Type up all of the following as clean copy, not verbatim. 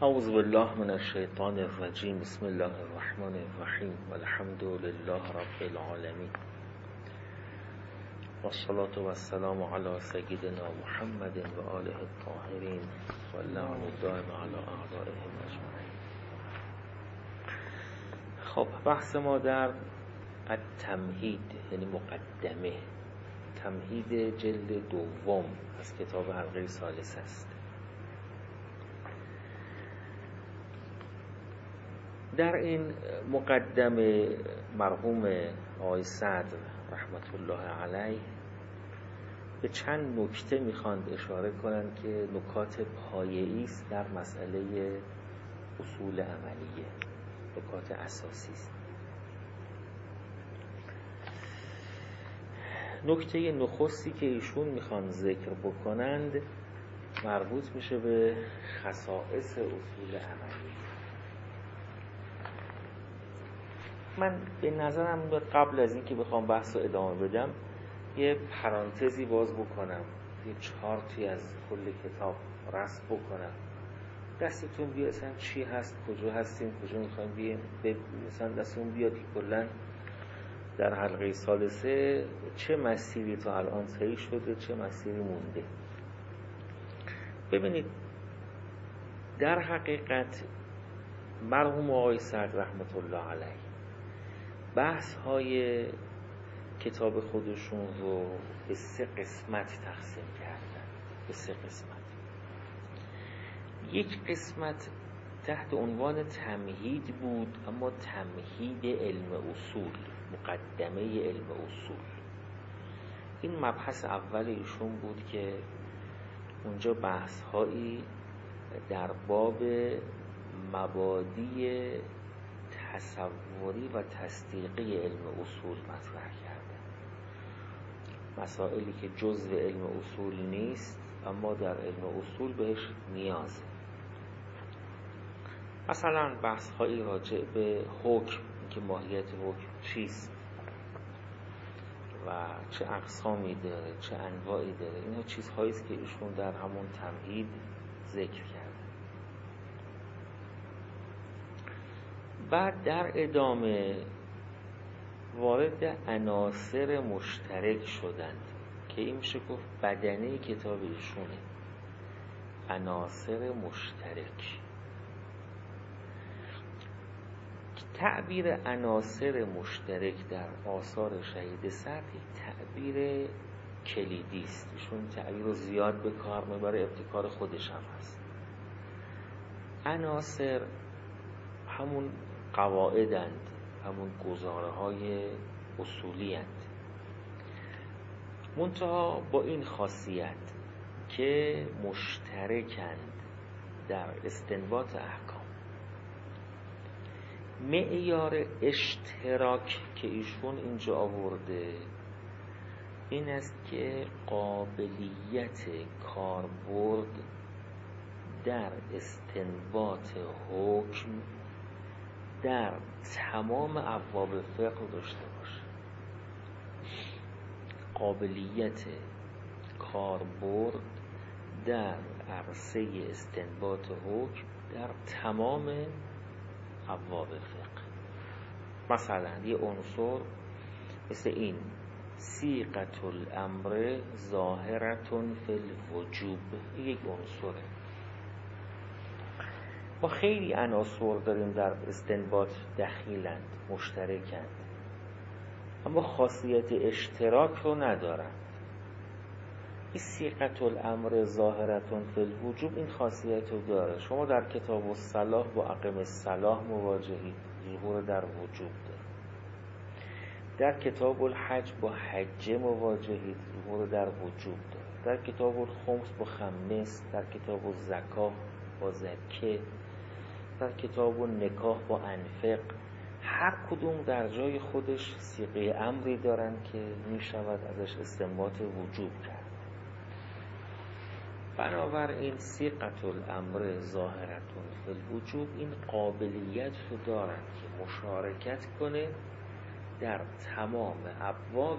اعوذ بالله من الشیطان الرجیم. بسم الله الرحمن الرحیم والحمد لله رب العالمین والصلاة والسلام علی سیدنا محمد و آله الطاهرین و اللعن الدائم علی اعدائهم اجمعین. خب بحث ما در التمهید یعنی مقدمه، تمهید جلد دوم از کتاب حلقه ثالث است. در این مقدمه مرحوم آقای سعد رحمت الله علیه به چند نکته میخواند اشاره کنند که نکات پایه‌ای است در مسئله اصول عملیه، نکات اساسی است. نکته نخستی که ایشون میخوان ذکر بکنند مربوط میشه به خصائص اصول عملیه. من به نظرم میاد قبل از این که بخوام بحث رو ادامه بدم یه پرانتزی باز بکنم، یه چارتی از کل کتاب رسم بکنم. دستتون بیاد اصلا چی هست، کجا هستیم، کجا میخوایم بیم، مثلا دستتون بیاد که کلن در حلقه ثالثه چه مسیری تا الان طی شده، چه مسیری مونده. ببینید در حقیقت مرحوم آقای سعد رحمت الله علیه بحث های کتاب خودشون رو به 3 قسمت تقسیم کردن، به 3 قسمت. یک قسمت تحت عنوان تمهید بود، اما تمهید علم اصول، مقدمه علم اصول. این مبحث اول ایشون بود که اونجا بحث هایی در باب مبادی تصوری و تصدیقی علم اصول مطرح کرده، مسائلی که جزء علم اصول نیست اما در علم اصول بهش نیازه. مثلا بحث هایی راجع به حکم، که ماهیت حکم چیست و چه اقسامی داره، چه انواعی داره. اینا چیزهایی است که ایشون در همون تمهید ذکر کرده. بعد در ادامه وارد عناصر مشترک شدند که این میشه گفت بدنه کتاب ایشونه، عناصر مشترک. تعبیر عناصر مشترک در آثار شهید سعد تعبیر کلیدی است. ایشون تعبیر رو زیاد به کار میبره، ابتکار خودش هم هست. عناصر همون قواعدند، همون گزاره های اصولی اند، منتها با این خاصیت که مشترکند در استنباط احکام. معیار اشتراک که ایشون اینجا آورده این است که قابلیت کاربرد در استنباط حکم در تمام ابواب فقه داشته باشه. قابلیت کاربرد در عرصه استنباط حکم در تمام ابواب فقه. مثلا یه عنصر مثل این صیغة الامر ظاهرة فی الوجوب، یک عنصره. ما خیلی عناصر داریم در استنباط دخیلند، مشترکند، اما خاصیت اشتراک رو ندارند. این صیغة الامر ظاهرة فی الوجوب این خاصیت رو داره. شما در کتاب الصلاح با اقم الصلاح مواجهید، ظهور در وجوب داره. در کتاب الحج با حج مواجهید، ظهور در وجوب داره. در کتاب الخمس با خمس، در کتاب الزکاه با زکه، در کتاب النکاح با انفق. هر کدوم در جای خودش صیغه امری دارن که می شود ازش استنباط وجوب کرد. بنابراین صیغة الامر ظاهرة فی الوجوب این قابلیت رو دارن که مشارکت کنه در تمام ابواب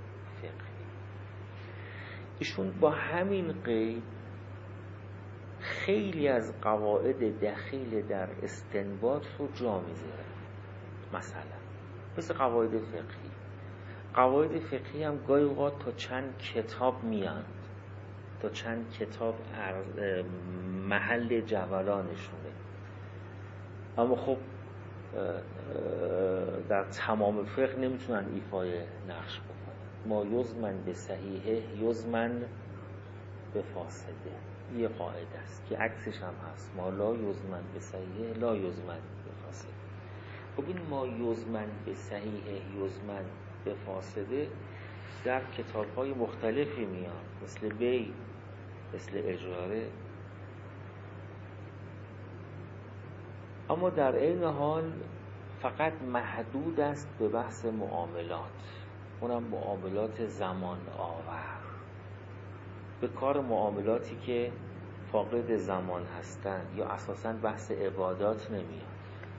فقهی. ایشون با همین قید خیلی از قواعد دخیل در استنباط رو جا میذاره. مثلا مثل قواعد فقهی. قواعد فقهی هم گاهی اوقات تا چند کتاب میان، تا چند کتاب محل جولانشونه، اما خب در تمام فقه نمیتونن ایفای نقش بکنن. ما یضمن به صحیحه یضمن به فاسده، یه قاعده است که عکسش هم هست، ما لا یضمن به صحیحه لا یضمن به فاسده. خب این ما یضمن به صحیحه یضمن به فاسده در کتاب‌های مختلفی میان، مثل بی، مثل اجاره، اما در عین حال فقط محدود است به بحث معاملات، اونم معاملات زمان آور، به کار معاملاتی که فاقد زمان هستند یا اساساً بحث عبادات نمیاد.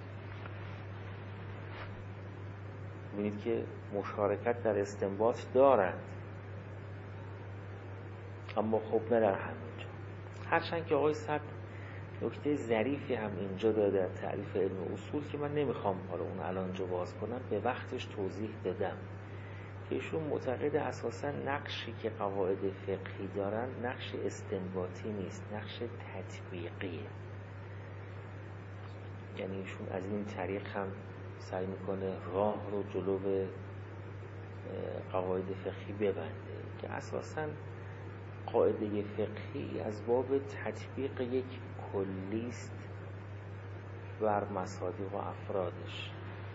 ببینید که مشارکت در استنباط دارند، اما خب نه در همینجا. هرچند که آقای صدر نکته ظریفی هم اینجا داده در تعریف علم اصول که من نمیخوام حالا اون الان جو باز کنم، به وقتش توضیح دادم که ایشون معتقد اساسا نقشی که قواعد فقهی دارن نقش استنباطی نیست، نقش تطبیقیه. یعنی ایشون از این طریق هم سعی میکنه راه رو جلو قواعد فقهی ببنده که اساسا قاعده فقهی از باب تطبیق یک کلیست بر مصادیق و افرادش،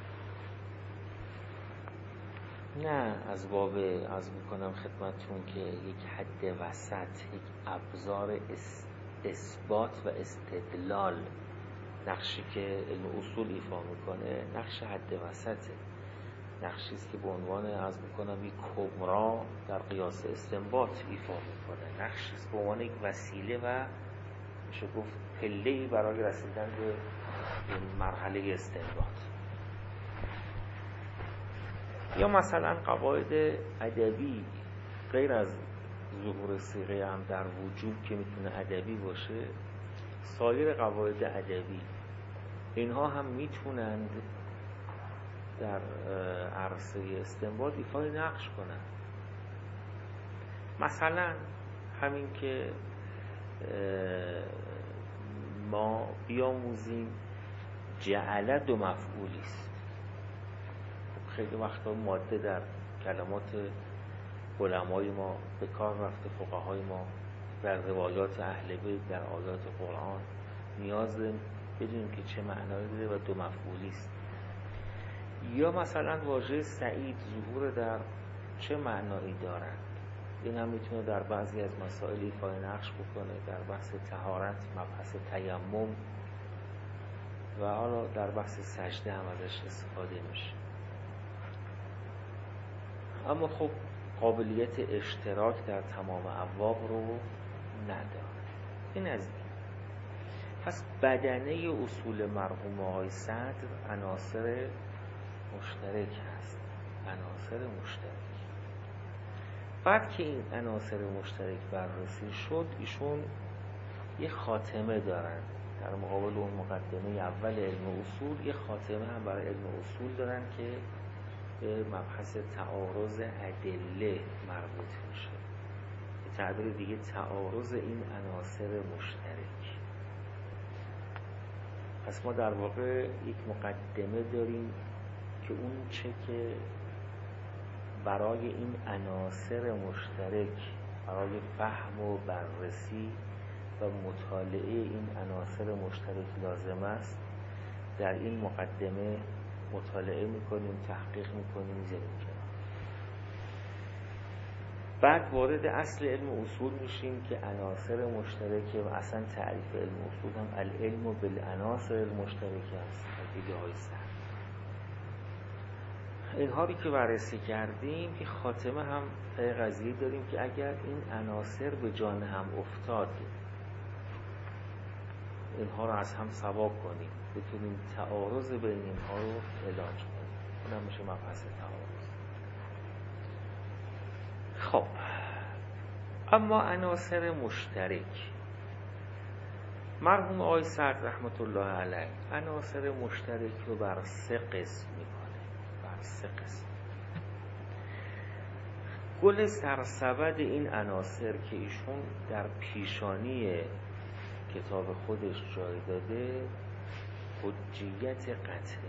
نه از باب عرض میکنم خدمتون که یک حد وسط، یک ابزار اثبات و استدلال. نقشی که علم اصول ایفا میکنه نقش حد وسطه، نقشی است که به عنوان عرض میکنم یک کبرا در قیاس استنباط ایفا میکنه، نقشی است به عنوان یک وسیله و میشه گفت پله‌ای برای رسیدن به این مرحله استنباط. یا مثلا قواعد ادبی، غیر از ظهور صیغه هم در وجوب که میتونه ادبی باشه، سایر قواعد ادبی اینها هم میتونند در عرصه استنباط ایفای نقش کنند. مثلا همین که ما بیاموزیم جعل دو مفعولی است. خیلی وقتا ماده در کلمات علمای ما به کار رفته، فقهای ما در روایات اهل بیت، در آیات قرآن نیاز بدونیم که چه معنایی داره و دو مفعولی است. یا مثلا واژه سعید ظهور در چه معنایی دارند، این هم میتونه در بعضی از مسائل ایفای نقش بکنه، در بحث طهارت، مبحث تیمم و حالا در بحث سجده هم ازش استفاده میشه. اما خب قابلیت اشتراک در تمام ابواب رو نداره. این از این. پس بدنه اصول مرحوم آقای صدر عناصر مشترک هست، عناصر مشترک. بعد که این عناصر مشترک بررسی شد، ایشون یه خاتمه دارن در مقابل اون مقدمه اول علم اصول، یه خاتمه هم برای علم اصول دارن که به مبحث تعارض ادله مربوط میشه. به تعبیر دیگه تعارض این عناصر مشترک. پس ما در واقع یک مقدمه داریم که اون چه که برای این عناصر مشترک، برای فهم و بررسی و مطالعه این عناصر مشترک لازم است، در این مقدمه مطالعه میکنیم، تحقیق میکنیم، میذاریم کنار. بعد وارد اصل علم اصول میشیم که عناصر مشترکه و اصلا تعریف علم اصول هم العلم بالعناصر المشترکه است. دیگه های سر اینها رو که بررسی کردیم، که خاتمه هم قضیه داریم که اگر این عناصر به جان هم افتاد، اینها رو از هم سوا کنیم، بتونیم تعارض بین اینها رو علاج کنیم. اونم میشه مبحث تعارض. خب اما عناصر مشترک مرحوم آقای سعد رحمت الله علیه عناصر مشترک رو بر 3 قسم میکنه، بر 3 قسم. گل سرسبد این عناصر که ایشون در پیشانی کتاب خودش جای داده حجیت قطعه.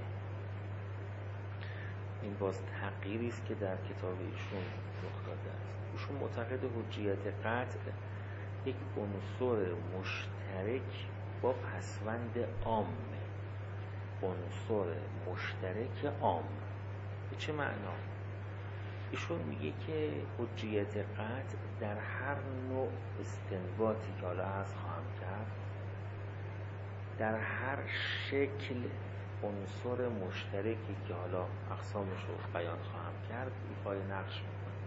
این باز تغییری است که در کتاب ایشون رخ داده است. ایشون معتقد حجیت قطع یک عنصر مشترک با پسوند عامه، عنصر مشترک عام. به چه معنا؟ ایشون میگه که حجیت قطع در هر نوع استنباطی که حالا عرض خواهم کرد، در هر شکل عنصر مشترکی که حالا اقسامش رو بیان خواهم کرد ایفای نقش میکنه.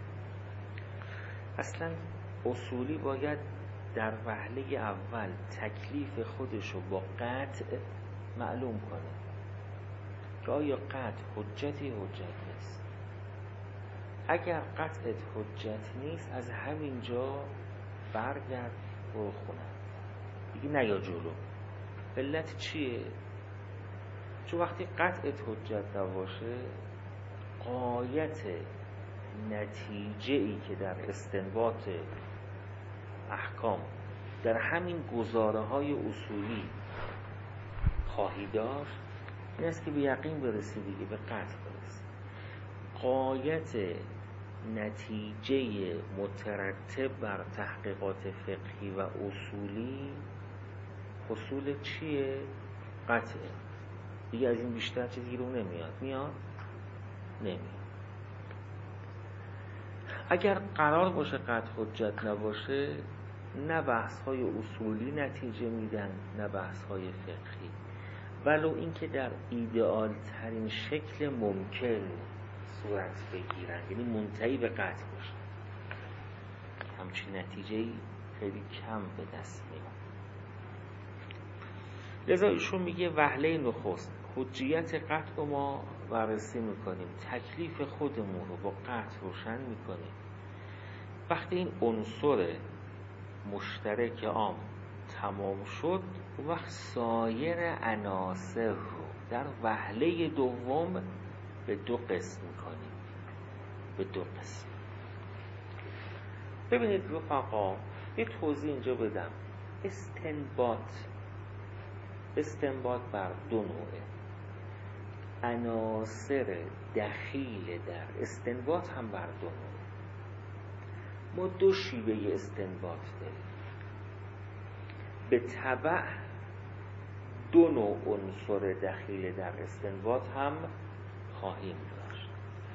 اصلا اصولی باید در وهله اول تکلیف خودش رو با قطع معلوم کنه که آیا قطع حجتی حجت نیست. اگر قطعت حجت نیست از همین جا برگرد برو خونه دیگه نیا جلو. علت چیه؟ چون وقتی قطعت حجت نباشه غایت نتیجه‌ای که در استنباط احکام در همین گزاره‌های اصولی خواهی داشت این است که به یقین برسی دیگه، به قطع برسی. غایت نتیجه مترتب بر تحقیقات فقهی و اصولی حصول چیه؟ قطعه. دیگه از این بیشتر چیزی رو نمیاد. نمیاد. اگر قرار باشه قطع حجت نباشه نه بحث های اصولی نتیجه میدن نه بحث های فقهی، ولو اینکه در ایدئال ترین شکل ممکن صورت بگیرن، یعنی منتهی به قطع باشه، همچین نتیجه‌ای خیلی کم به دست میاد. لذا ایشون میگه وهله نخست حجیت قطع رو ما بررسی میکنیم، تکلیف خودمون رو با قطع روشن میکنیم. وقتی این عنصر مشترک عام تمام شد وقت سایر عناصر رو در وهله دوم به 2 قسم میکنیم، به 2 قسم. ببینید رفقا یه توضیح اینجا بدم. استنباط بر 2 نوعه. عناصر دخیل در استنباط هم بر 2 نوعه. ما 2 شیوه استنباط داریم. به تبع 2 نوع عنصر دخیل در استنباط هم خواهیم داشت.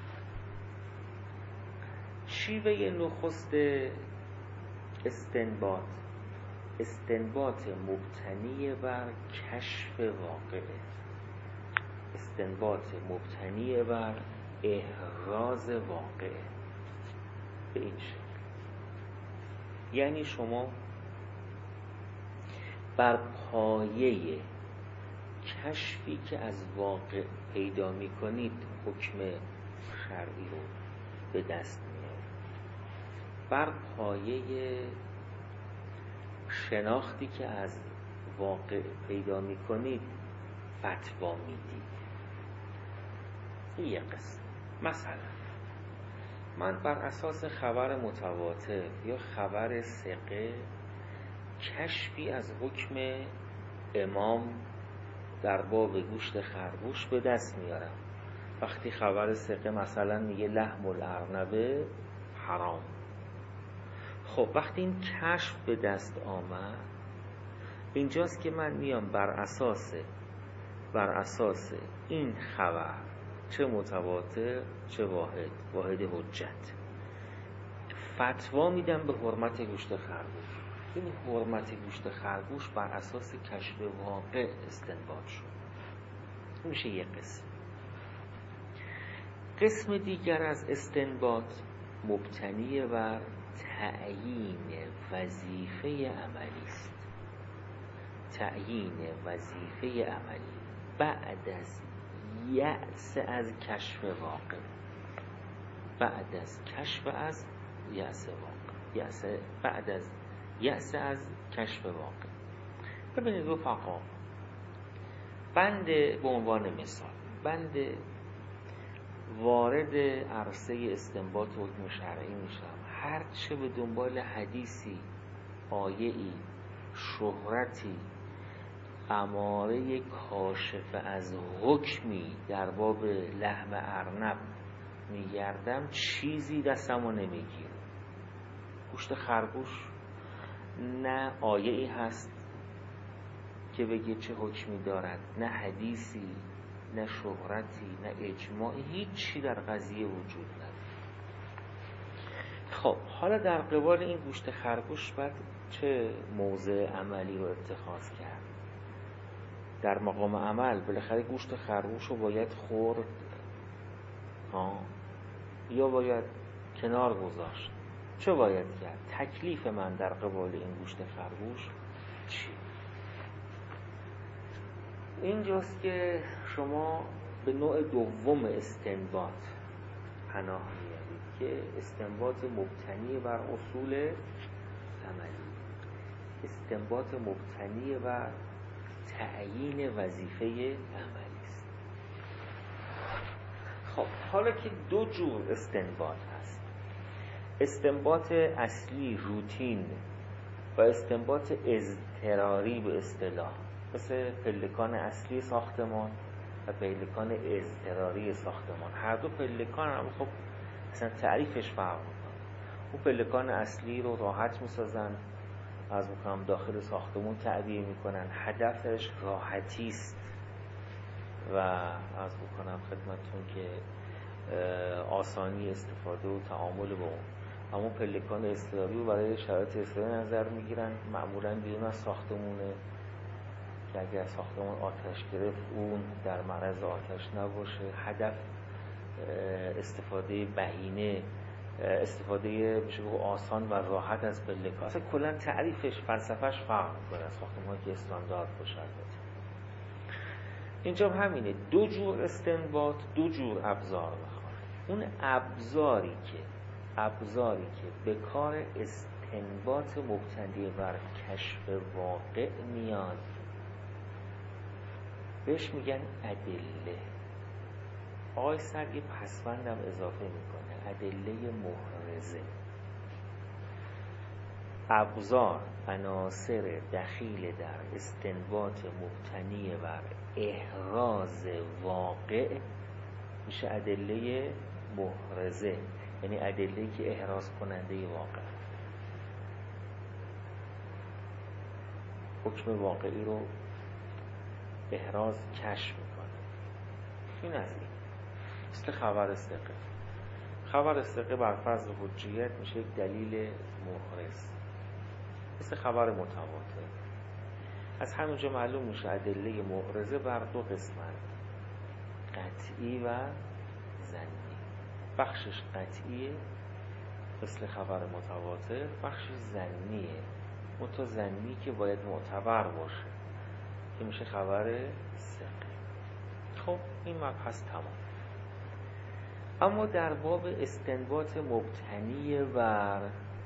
شیوه نخست استنباط مبتنی بر کشف واقعه، استنباط مبتنی بر احراز واقعه. به این شکل یعنی شما بر پایه کشفی که از واقع پیدا می کنید حکم شرعی رو به دست میارید، بر پایه شناختی که از واقع پیدا می کنید فتوا میدید. این یک قسم. مثلا من بر اساس خبر متواتر یا خبر ثقه کشفی از حکم امام در باب گوشت خرگوش به دست میارم. وقتی خبر ثقه مثلا میگه لحم الارنبه حرام، خب وقتی این کشف به دست آمد اینجاست که من میام بر اساس این خبر چه متواتر چه واحد حجت فتوا میدم به حرمت گوشت خرگوش. این حرمت گوشت خرگوش بر اساس کشف واقع استنباط شد. این میشه یک قسم. قسم دیگر از استنباط مبتنی بر تعیین وظیفه عملی است. تعیین وظیفه عملی بعد از یأس از کشف واقع، بعد از کشف از یأس واقع، بعد از یأس از کشف واقع. ببینید رفقا، بنده به عنوان مثال، بنده وارد عرصه استنباط حکم شرعی میشم، هرچه به دنبال حدیثی، آیه‌ای، شهرتی، اماره کاشف از حکمی در باب لحم ارنب میگردم، چیزی دستمو نمیگیره. گوشت خرگوش نه آیه‌ای هست که بگه چه حکمی دارد، نه حدیثی، نه شهرتی، نه اجماعی، هیچی در قضیه وجود نداره. خب حالا در قبال این گوشت خرگوش باید چه موضع عملی رو اتخاذ کرد؟ در مقام عمل بالاخره گوشت خرگوش رو باید خورد یا باید کنار گذاشت؟ چه باید کرد؟ تکلیف من در قبال این گوشت خرگوش چی؟ اینجاست که شما به نوع دوم استنباط پناه میبرید که استنباط مبتنی بر اصول عملی، استنباط مبتنی بر تعیین وظیفه عملی است. خب حالا که دو جور استنباط هست، استنباط اصلی روتین و استنباط اضطراری به اصطلاح، مثل پلکان اصلی ساختمان و پلکان اضطراری ساختمان. هر دو پلکان هم خب اصلا تعریفش فرق میکنه. اون پلکان اصلی رو راحت میسازن، از مقام داخل ساختمون تعبیه میکنن، هدفش راحتی است و از بکنم خدمتون که آسانی استفاده و تعامل با اون. اما پلکان اضطراری رو برای شرایط اضطراری نظر میگیرن، معمولا بیرون از ساختمونه که اگر ساختمان آتش گرفت اون در معرض آتش نباشه. هدف استفاده بهینه، استفاده بشه آسان و راحت از پلکان. اصلا کلا تعریفش، فلسفهش فرق میکنه از ساختمانی که استاندارد باشه. اینجا همینه، دو جور استنباط، دو جور ابزار بخواد. اون ابزاری که به کار استنباط مبتنی بر کشف واقع میاد بهش میگن ادله. آقای سر یه پسوندم اضافه میکنه، ادله محرزه. ابزار، عناصر دخیل در استنباط مبتنی بر احراز واقع میشه ادله محرزه، یعنی ادله‌ای که احراز کننده واقع، حکم واقعی رو احراز کشف میکنه. این از این مثل خبر ثقه. خبر ثقه بر فرض حجیت میشه یک دلیل محرز، مثل خبر متواتر. از همینجا معلوم میشه ادله محرزه بر دو قسمت، قطعی و ظنی. بخشش قطعیه مثل خبر متواتر، بخشش ظنیه متو ظنی که باید معتبر باشه که میشه خبر ثقه. خب این مبحث تمام. اما در باب استنباط مبتنی بر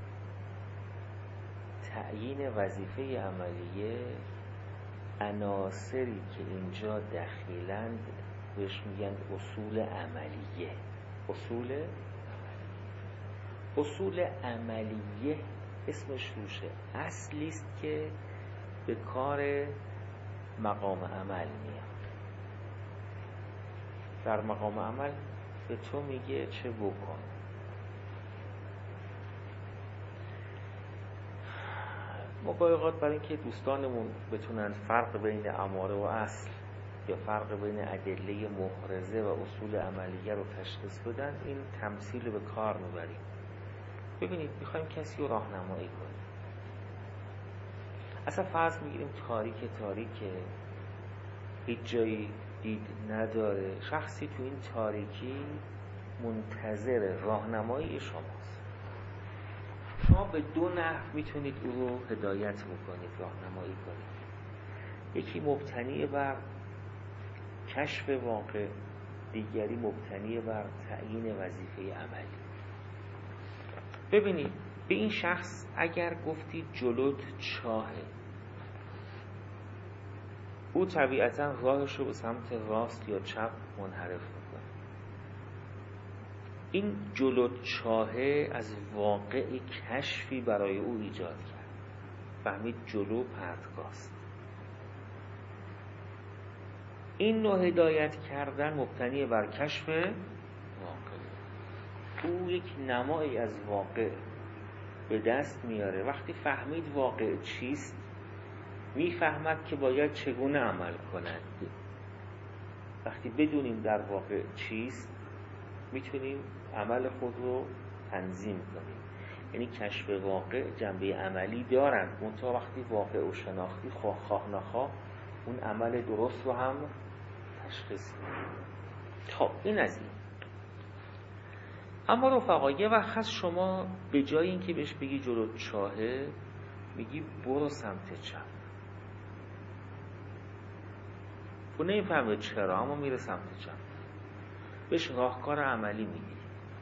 تعیین وظیفه عملیه، عناصری که اینجا دخیلند بهش میگن اصول عملیه. اصول عملیه اسمش روشه، اصلی است که به کار مقام عمل میاد. در مقام عمل به تو میگه چه بکن. ما گاهی اوقات برای اینکه دوستانمون بتونن فرق بین اماره و اصل یا فرق بین ادله محرزه و اصول عملیه رو تشخیص بدن، این تمثیل به کار میبریم. ببینید میخوایم کسی رو راهنمایی کنیم، اصلا فرض میگیریم تاریکه، هیچ جایی دید نداره، شخصی تو این تاریکی منتظر راهنمایی شماست. شما به دو نحو میتونید او رو هدایت بکنید، راهنمایی کنید. یکی مبتنی بر کشف واقع، دیگری مبتنی بر تعیین وظیفه عملی. ببینید به این شخص اگر گفتید جلوت چاهه، او طبیعتا راهش رو به سمت راست یا چپ منحرف میکنه. این جلوچاهه از واقع کشفی برای او ایجاد کرد. فهمید جلو پرتگاست. این نوع هدایت کردن مبتنی بر کشف واقع. او یک نمایی از واقع به دست میاره. وقتی فهمید واقع چیست، میفهمد که باید چگونه عمل کند. وقتی بدونیم در واقع چیست، میتونیم عمل خود رو تنظیم کنیم. یعنی کشف واقع جنبه عملی دارن، منتها وقتی واقع و شناختی خواه نخواه اون عمل درست رو هم تشخیص میدیم. خب این از این. اما رفقا یه وقت هست شما به جای اینکه بهش بگی جلو چاهه، میگی برو سمت چپ. او نمیفهمه چرا، اما میره سمت چپ. بهش راهکار عملی میدی.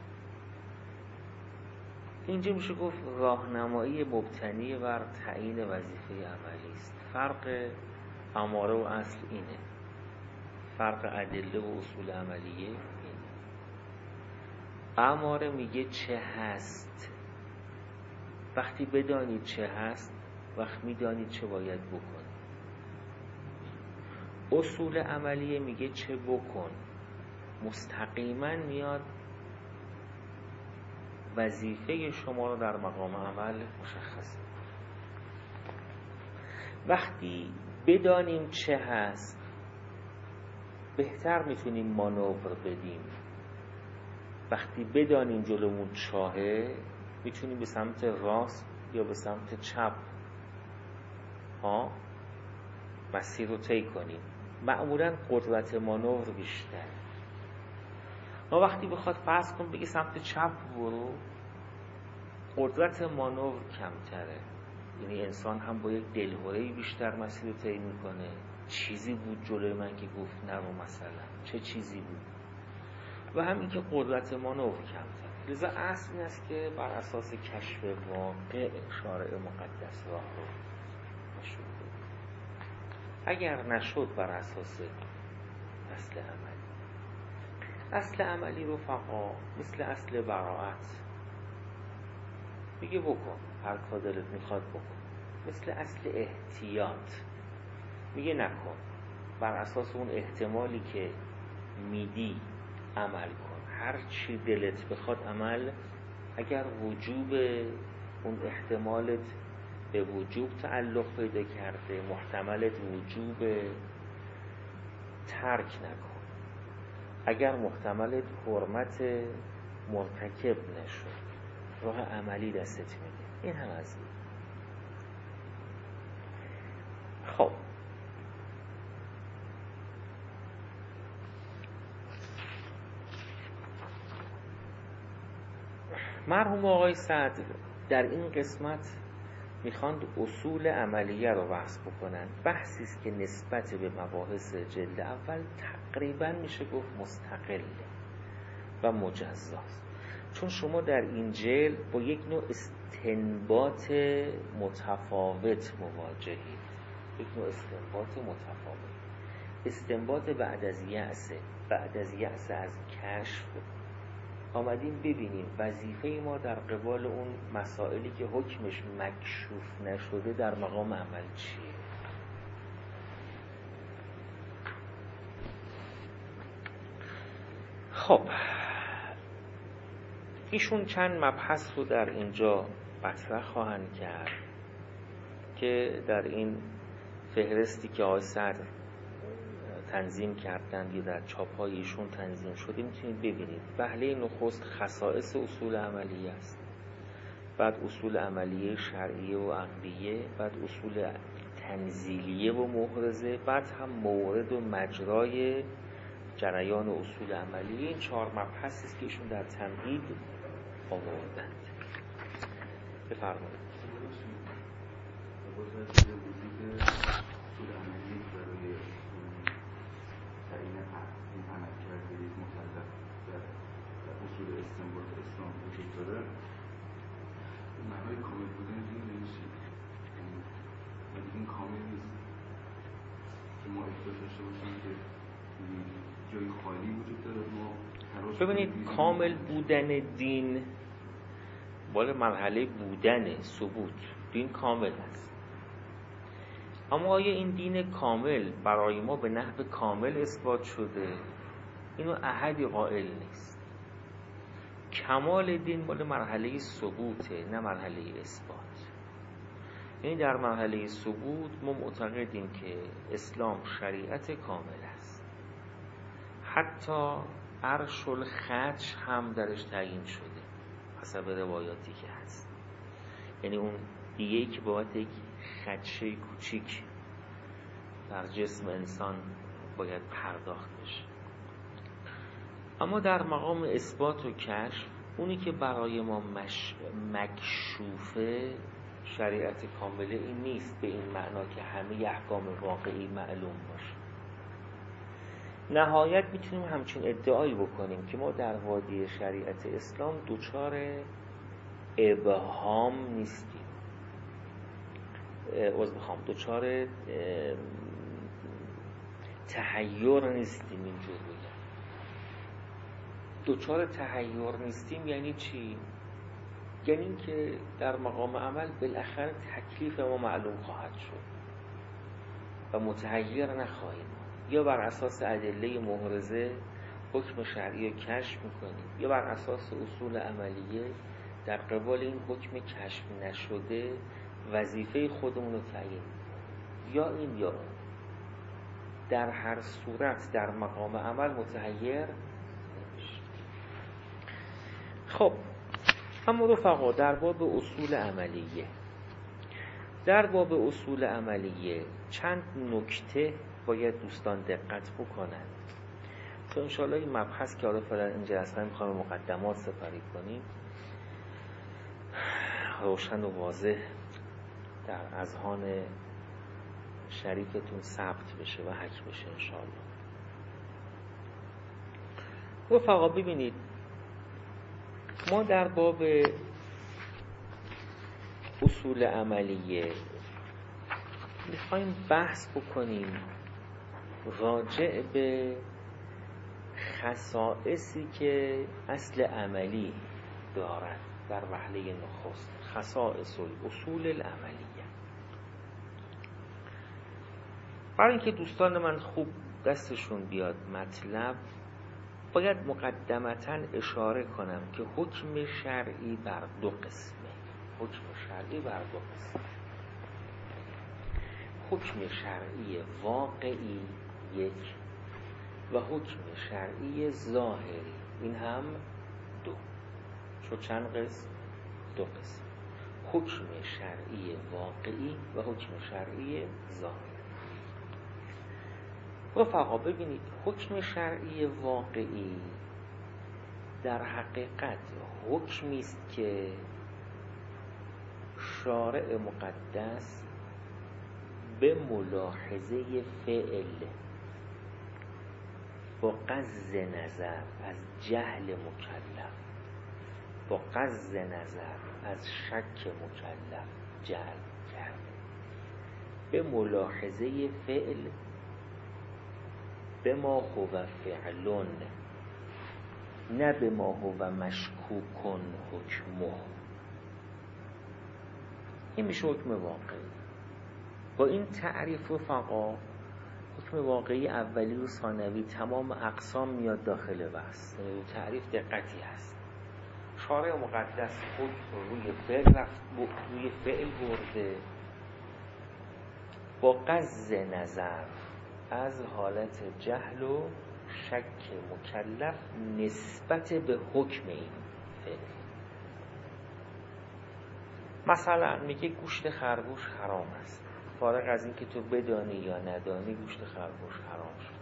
اینجا میشه گفت راهنمایی مبتنی بر تعیین وظیفه عملی است. فرق اماره و اصل اینه. فرق ادله و اصول عملیه اینه. اماره میگه چه هست. وقتی بدانید چه هست، وقت میدانید چه باید بکنید. اصول عملیه میگه چه بکن. مستقیما میاد وظیفه شما رو در مقام عمل مشخص. وقتی بدانیم چه هست، بهتر میتونیم مانور بدیم. وقتی بدانیم جلومون چاهه، میتونیم به سمت راست یا به سمت چپ مسیر رو طی کنیم. معمولا قدرت مانور بیشتر. ما وقتی بخواد فرض کن بگی سمت چپ برو، قدرت مانور کمتره. یعنی انسان هم با یک دلهوره‌ای بیشتر مسیر رو طی میکنه. چیزی بود جلوی من که گفت نرو، مثلا چه چیزی بود؟ و همین که قدرت مانور کمتره. لذا اصل این است که بر اساس کشف واقع شارع مقدس راه رو مشروع کنه. اگر نشد بر اساس اصل عملی. اصل عملی رفقا مثل اصل براءت میگه بکن، هر کار دلت میخواد بکن. مثل اصل احتیاط میگه نکن، بر اساس اون احتمالی که میدی عمل کن. هر چی دلت بخواد عمل، اگر وجوب اون احتمالت به وجوب تعلق پیدا کرده، محتملت وجوب ترک نکن. اگر محتملت حرمت مرتکب نشد، راه عملی دستت میده. این هم از این. خب مرحوم آقای سعد در این قسمت میخواند اصول عملیه رو بحث بکنن. بحثی است که نسبت به مباحث جلد اول تقریبا میشه گفت مستقله و مجزاست. چون شما در این جلد با یک نوع استنباط متفاوت مواجهید. یک نوع استنباط متفاوت. استنباط بعد از یأس از کشف. آمدیم ببینیم وظیفه ما در قبال اون مسائلی که حکمش مکشوف نشده در مقام عمل چیه. خب ایشون چند مبحث رو در اینجا مطرح خواهند کرد که در این فهرستی که آقای سعد تنظیم کردند یا در چاپ‌های ایشون تنظیم شده میتونید ببینید. بهله نخست خصائص اصول عملیه است، بعد اصول عملیه شرعیه و عقلیه، بعد اصول تنزیلیه و محرزه، بعد هم مورد و مجرای جریان اصول عملیه. این 4 مبحثی است که ایشون در تمهید آوردند. بفرمایید. اصول استنباط اسلام وجود داره. معنای کامل بودن این نمیشه. این کامل نیست که ما داشته باشیم که جای خالی وجود داره ما تلاش ببینید کامل بودن دین بالا مرحله بودن ثبوت دین کامل است، اما آیا این دین کامل برای ما به نحو کامل اثبات شده؟ اینو احدی قائل نیست. کمال دین بالا مرحله ثبوته نه مرحله اثبات. یعنی در مرحله ثبوت ما معتقدیم که اسلام شریعت کامل است، حتی عرش الخدش هم درش تعیین شده حسب روایاتی که هست. یعنی اون دیگه‌ای که باید یک خدشه کوچیک در جسم انسان باید پرداخت بشه. اما در مقام اثبات و کشف اونی که برای ما مکشوفه شریعت کامله این نیست به این معنا که همه احکام واقعی معلوم باشه. نهایت میتونیم همچین ادعایی بکنیم که ما در وادی شریعت اسلام دچار ابهام نیستیم، دچار تحیر نیستیم. اینجور بگم دچار تحیر نیستیم یعنی چی؟ یعنی این که در مقام عمل بالاخره تکلیف ما معلوم خواهد شد و متحیر نخواهیم، یا بر اساس ادله محرزه حکم شرعی رو کشف میکنیم یا بر اساس اصول عملیه در قبال این حکم کشف نشده وظیفه خودمون رو تعیین میکنیم، یا این یا اون. در هر صورت در مقام عمل متحیر نمیشه. خب اما رفقا در باب اصول عملیه چند نکته باید دوستان دقت بکنن تا انشاءالله این مبحث که فعلا اینجا اصلا میخوایم مقدمات سپری کنیم روشن و واضح در اذهان شریفتون ثبت بشه و حک بشه انشاءالله. رفقا ببینید ما در باب اصول عملیه میخوایم بحث بکنیم راجع به خصائصی که اصل عملی دارد در وهله نخست، خصائص الاصول العملیه. برای اینکه دوستان من خوب دستشون بیاد مطلب باید مقدمتاً اشاره کنم که حکم شرعی بر دو قسمه. حکم شرعی واقعی یک و حکم شرعی ظاهری، این هم دو. شد چند قسم؟ دو قسم. حکم شرعی واقعی و حکم شرعی ظاهری. رفقا ببینید حکم شرعی واقعی در حقیقت حکمی است که شارع مقدس به ملاحظه فعل با غض نظر از جهل مکلف، با غض نظر از شک مکلف جلب کرده، به ملاحظه فعل به ما هو فعلون نه به ما هو مشکوکن حکمه. این میشه حکم واقعی. با این تعریف رفقا حکم واقعی اولی و ثانوی تمام اقسام میاد داخل بحث. تعریف دقتی هست. شارع مقدس حکم روی فعل رفت، روی فعل برده با غض نظر از حالت جهل و شک مکلف نسبت به حکم این فعل. مثلا میگه گوشت خرگوش حرام است، فارغ از این که تو بدانی یا ندانی گوشت خرگوش حرام شد.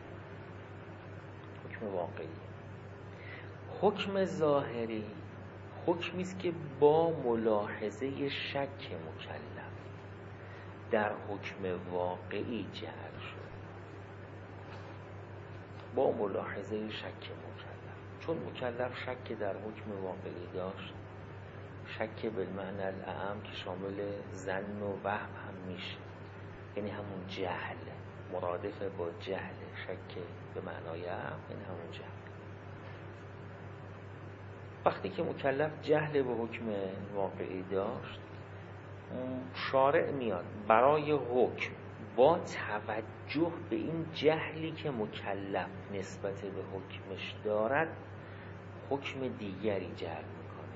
حکم واقعی. حکم ظاهری حکمی است که با ملاحظه شک مکلف در حکم واقعی جعل شد، با ملاحظه شک مکلف. چون مکلف شک در حکم واقعی داشت، شک بالمعنی الاعم که شامل ظن و وهم هم میشه، یعنی همون جهل. مرادف با جهل. شک به معنای این همون جهل. وقتی که مکلف جهل به حکم واقعی داشت، شارع میاد برای حکم با توجه به این جهلی که مکلف نسبت به حکمش دارد حکم دیگری جعل میکنه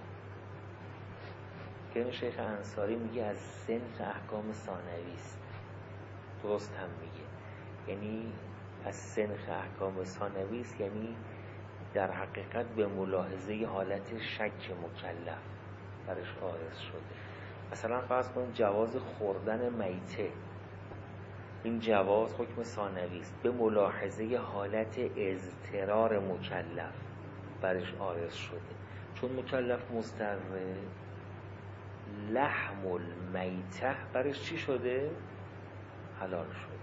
که شیخ انصاری میگه از صنف احکام ثانوی است. درست هم میگه، یعنی از صنف احکام ثانوی است، یعنی در حقیقت به ملاحظه حالت شک مکلف برش عارض شده. مثلا فرض کنید جواز خوردن میته، این جواز حکم ثانوی است، به ملاحظه حالت اضطرار مکلف برش عارض شده. چون مکلف مضطر، لحم المیته برش چی شده؟ حلال شده.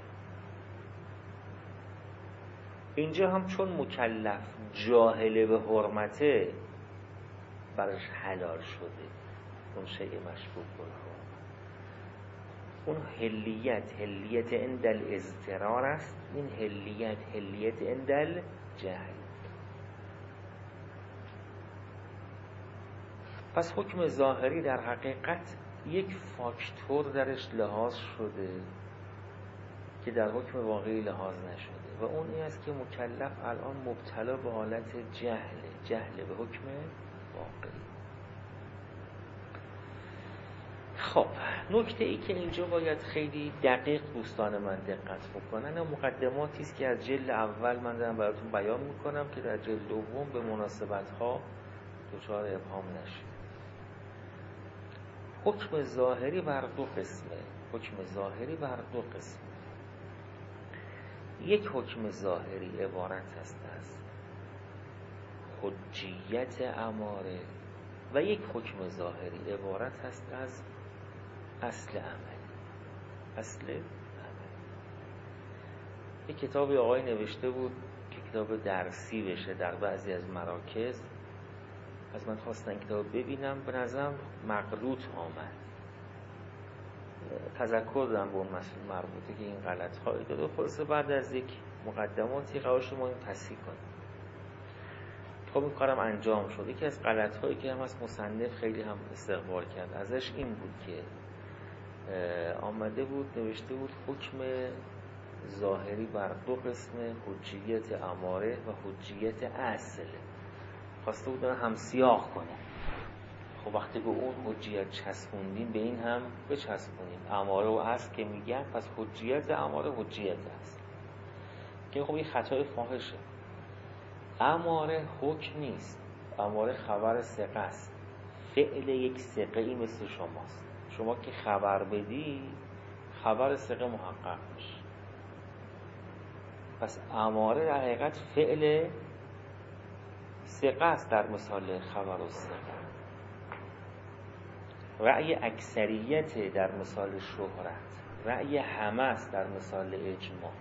اینجا هم چون مکلف جاهل به حرمته برش حلال شده، اون شیء مشبوه بالحرمت. اون حلیت عند الاضطرار است، این حلیت عند الجهل. پس حکم ظاهری در حقیقت یک فاکتور درش لحاظ شده که در حکم واقعی لحاظ نشده و اون این است که مکلف الان مبتلا به حالت جهل به حکم واقعی. خب نکته ای که اینجا باید خیلی دقیق دوستان من دقت بکنن، مقدماتی است که از جلد اول من دارم براتون بیان میکنم که در جلد دوم به مناسبت ها دچار ابهام نشید. حکم ظاهری بر دو قسمه. یک حکم ظاهری عبارت است از حجیت اماره و یک حکم ظاهری عبارت است از اصل عملی. یک کتابی آقای نوشته بود که کتاب درسی بشه در بعضی از مراکز، از من خواستن کتاب ببینم، به نظرم مغلوط آمد. تذکر دارم به اون مسئول مربوطه که این غلط هایی داده. خلاصه بعد از یک مقدماتی قرار شما این تصحیح کنیم. خب این کارم انجام شد. یکی از غلط هایی که هم از مصنف خیلی هم استقبال کرد ازش این بود که آمده بود نوشته بود حکم ظاهری بر دو قسم، حجیت اماره و حجیت اصل. خواسته بود هم سیاق کنه. خب وقتی به اون حجیت چسبوندیم به این هم بچسبونیم. اماره و اصل که میگن پس حجیت اماره حجیت اصل، که خب این خطای فاحشه. اماره حکم نیست، اماره خبر ثقه است. فعل یک ثقه‌ای مثل شماست. شما که خبر بدی خبر ثقه محقق میشه. پس اماره در حقیقت فعل ثقه است در مثال خبر و ثقه. رأی اکثریت در مثال شهرت، رأی همه است در مثال اجماع.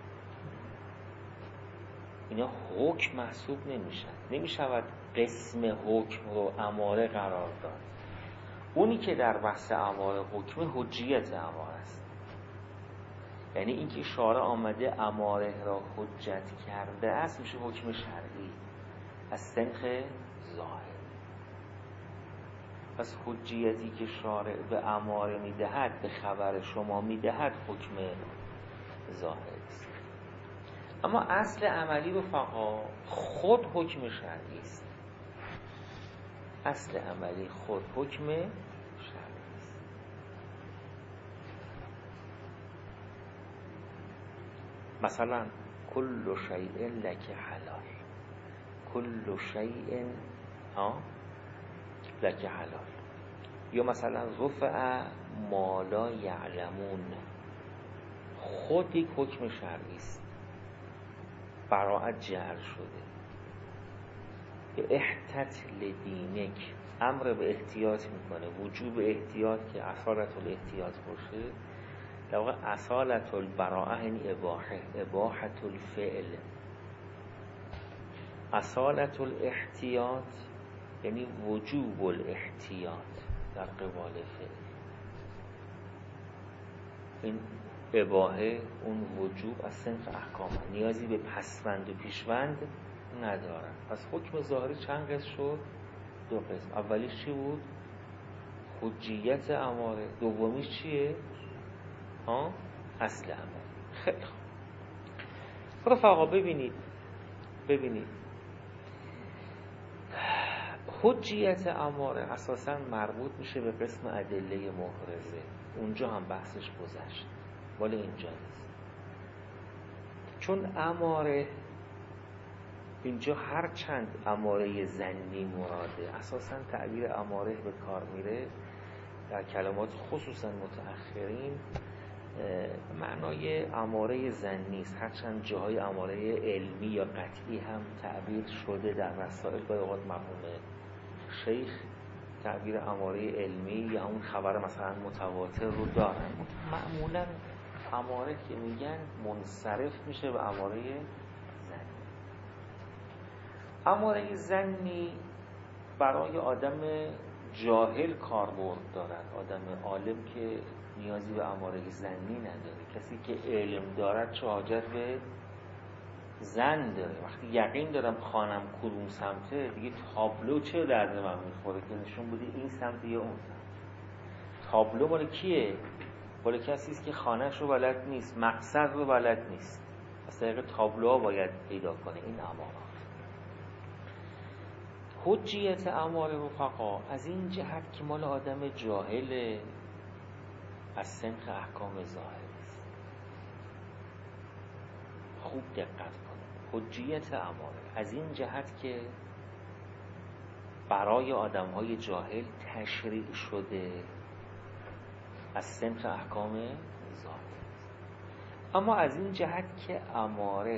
اینا حکم محسوب نمیشود قسم حکم رو اماره قرار داد. اونی که در بحث اماره حکم حجیت اماره است، یعنی اینکه شارع آمده اماره را حجت کرده است میشه حکم شرعی از صنف ظاهر. پس حجیتی که شارع به اماره میدهد، به خبر شما میدهد، حکم ظاهر است. اما اصل عملی رفقا خود حکم شرعی است. اصل عملی خود حکم شرعی است. مثلا کل شیء لک حلال، کل شیء لک حلال. یا مثلا رفع ما لا یعلمون، خود یک حکم شرعی است، براءت جعل شده. احتط لدینک، امر به احتیاط میکنه، وجوب احتیاط که اصالت الاحتیاط باشه. در واقع اصالت البراءه یعنی اباحت الفعل. اصالت الاحتیاط یعنی وجوب الاحتیاط در قبال فعل. این اباحه، اون وجوب از صنف احکام، نیازی به پسوند و پیشوند ندارن. پس حکم ظاهری چند قسم شد؟ 2 قسم. اولیش چی بود؟ حجیت اماره. دومیش چیه؟ اصل اماره. خیلی خوب رفقا، ببینید حجیت اماره اساساً مربوط میشه به قسم ادله محرزه. اونجا هم بحثش گذشت، ولی اینجا نیست. چون اماره اینجا هر چند اماره ظنی مراده، اساساً تعبیر اماره به کار میره در کلمات خصوصاً متأخرین معنای اماره ظنی است، هرچند جاهای اماره علمی یا قطعی هم تعبیر شده در رسائل. گاهی اوقات مرحوم شیخ تعبیر اماره علمی یا اون خبر مثلا متواتر رو دارن. معمولاً اماره که میگن منصرف میشه به اماره ظنی. اماره ظنی برای آدم جاهل کاربرد دارد. آدم عالم که نیازی به اماره ظنی نداره. کسی که علم دارد چه حاجت به ظن داره. وقتی یقین دارم خانم کدوم سمته، دیگه تابلو چه درد من میخوره که نشون بده این سمت یا اون سمت. تابلو مال کیه؟ مال کسی است که خانه‌اش رو بلد نیست، مقصد رو بلد نیست. از طریق تابلوها باید پیدا کنه این امارات. حجیت اماره رفقا از این جهت که مال آدم جاهل از صنف احکام ظاهر است. خوب دقت کنید. حجیت اماره از این جهت که برای آدم‌های جاهل تشریع شده از صنف احکام ظاهر است. اما از این جهت که اماره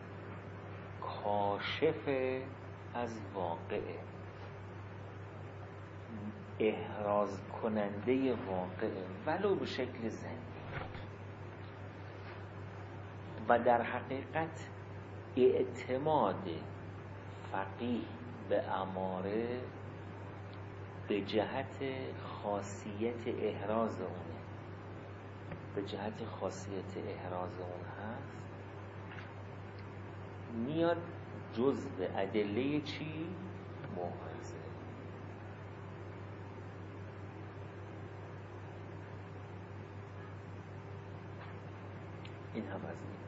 کاشف از واقعه، احراز کننده واقعه ولو به شکل ظنی، و در حقیقت اعتماد فقیه به اماره به جهت خاصیت احراز اونه، به جهت خاصیت احراز اون هست، میاد جزء ادله چی؟ محرزه. این هم از این.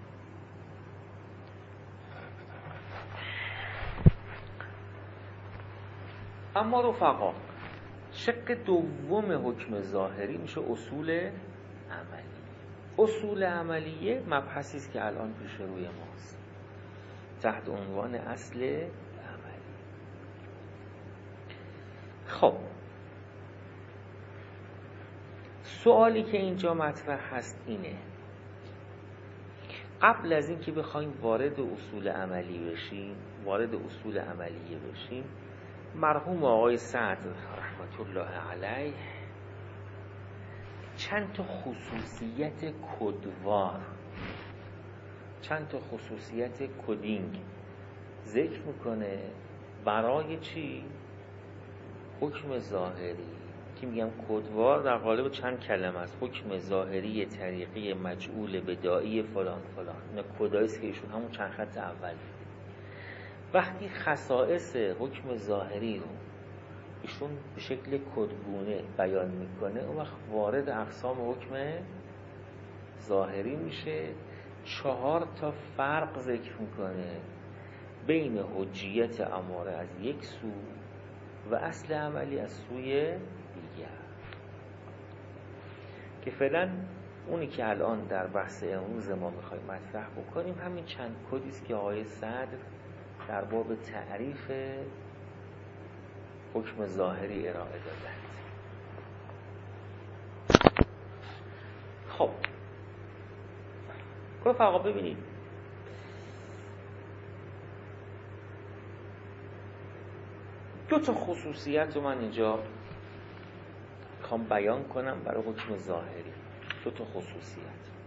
اما رفقا شق دوم حکم ظاهری میشه اصول عملی. اصول عملیه مبحثی است که الان پیش روی ماست تحت عنوان اصل عملی. خب سوالی که اینجا مطرح هست اینه، قبل از این که بخوایم وارد اصول عملیه بشیم، مرحوم آقای سعد رحمت الله علیه چند تا خصوصیت کدوار، چند تا خصوصیت کدینگ ذکر میکنه برای چی؟ حکم ظاهری. که میگم کدوار در قالب چند کلمه است: حکم ظاهری، طریقی، مجعول، بدائی، فلان فلان. اینا کداییست که ایشون همون چند خط اول. وقتی خصائص حکم ظاهری رو ایشون به شکل کدگونه بیان میکنه، اون وقت وارد اقسام حکم ظاهری میشه. 4 تا فرق ذکر میکنه بین حجیت اماره از یک سو و اصل عملی از سوی دیگر، که فعلا اونی که الان در بحث امروز ما میخوایم مطرح بکنیم همین چند کدی است که آقای صدر در باب تعریف حکم ظاهری ارائه دادند. خب رفقا ببینید، دو تا خصوصیت رو من اینجا میخوام بیان کنم برای حکم ظاهری. 2 تا خصوصیت.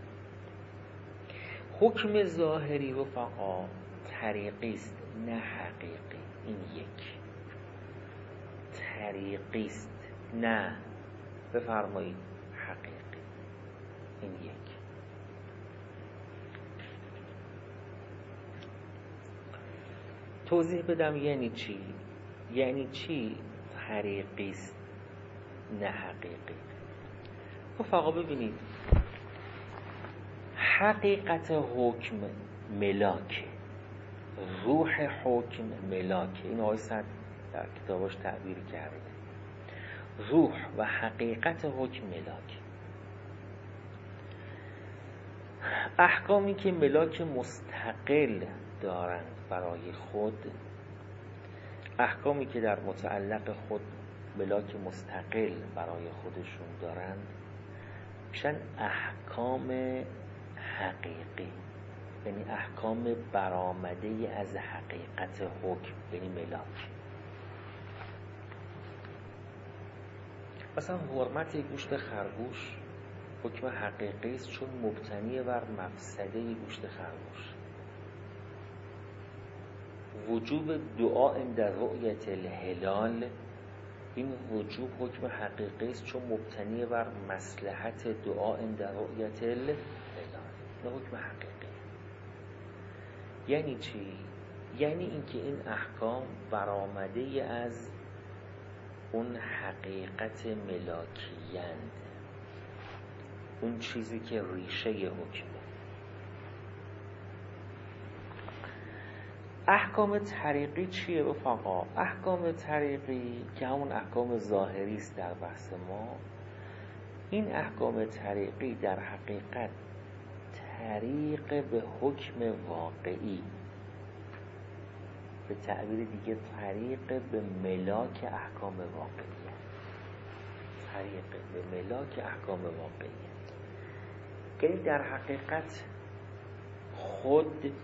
حکم ظاهری رفقا طریقی است نه حقیقی. این یک. طریقی است نه بفرمایید حقیقی. این یک. توضیح بدم یعنی چی؟ یعنی چی طریقی است نه حقیقی؟ رفقا ببینید، حقیقت حکم ملاکه، روح حکم ملاکه. این آقای سعد در کتاباش تعبیر کرده، روح و حقیقت حکم ملاکه. احکامی که ملاک مستقل دارند برای خود، احکامی که در متعلق خود ملاک مستقل برای خودشون دارند، میشن احکام حقیقی، یعنی احکام برآمده از حقیقت حکم، یعنی ملاک. مثلا حرمت گوشت خرگوش حکم حقیقی است، چون مبتنی بر مفسده گوشت خرگوش. وجوب دعا در رؤیت الهلال، این وجوب حکم حقیقی است، چون مبتنی بر مصلحت دعا در رؤیت الهلال. نه حکم حقیقی. یعنی چی؟ یعنی اینکه این احکام برآمده از اون حقیقت ملاکیند، اون چیزی که ریشه حکمه. احکام طریقی چیه رفقا؟ احکام طریقی که همون احکام ظاهری است در بحث ما، این احکام طریقی در حقیقت طریق به حکم واقعی، به تعبیر دیگه طریق به ملاک احکام واقعی، طریق به ملاک احکام واقعی. یعنی در حقیقت خود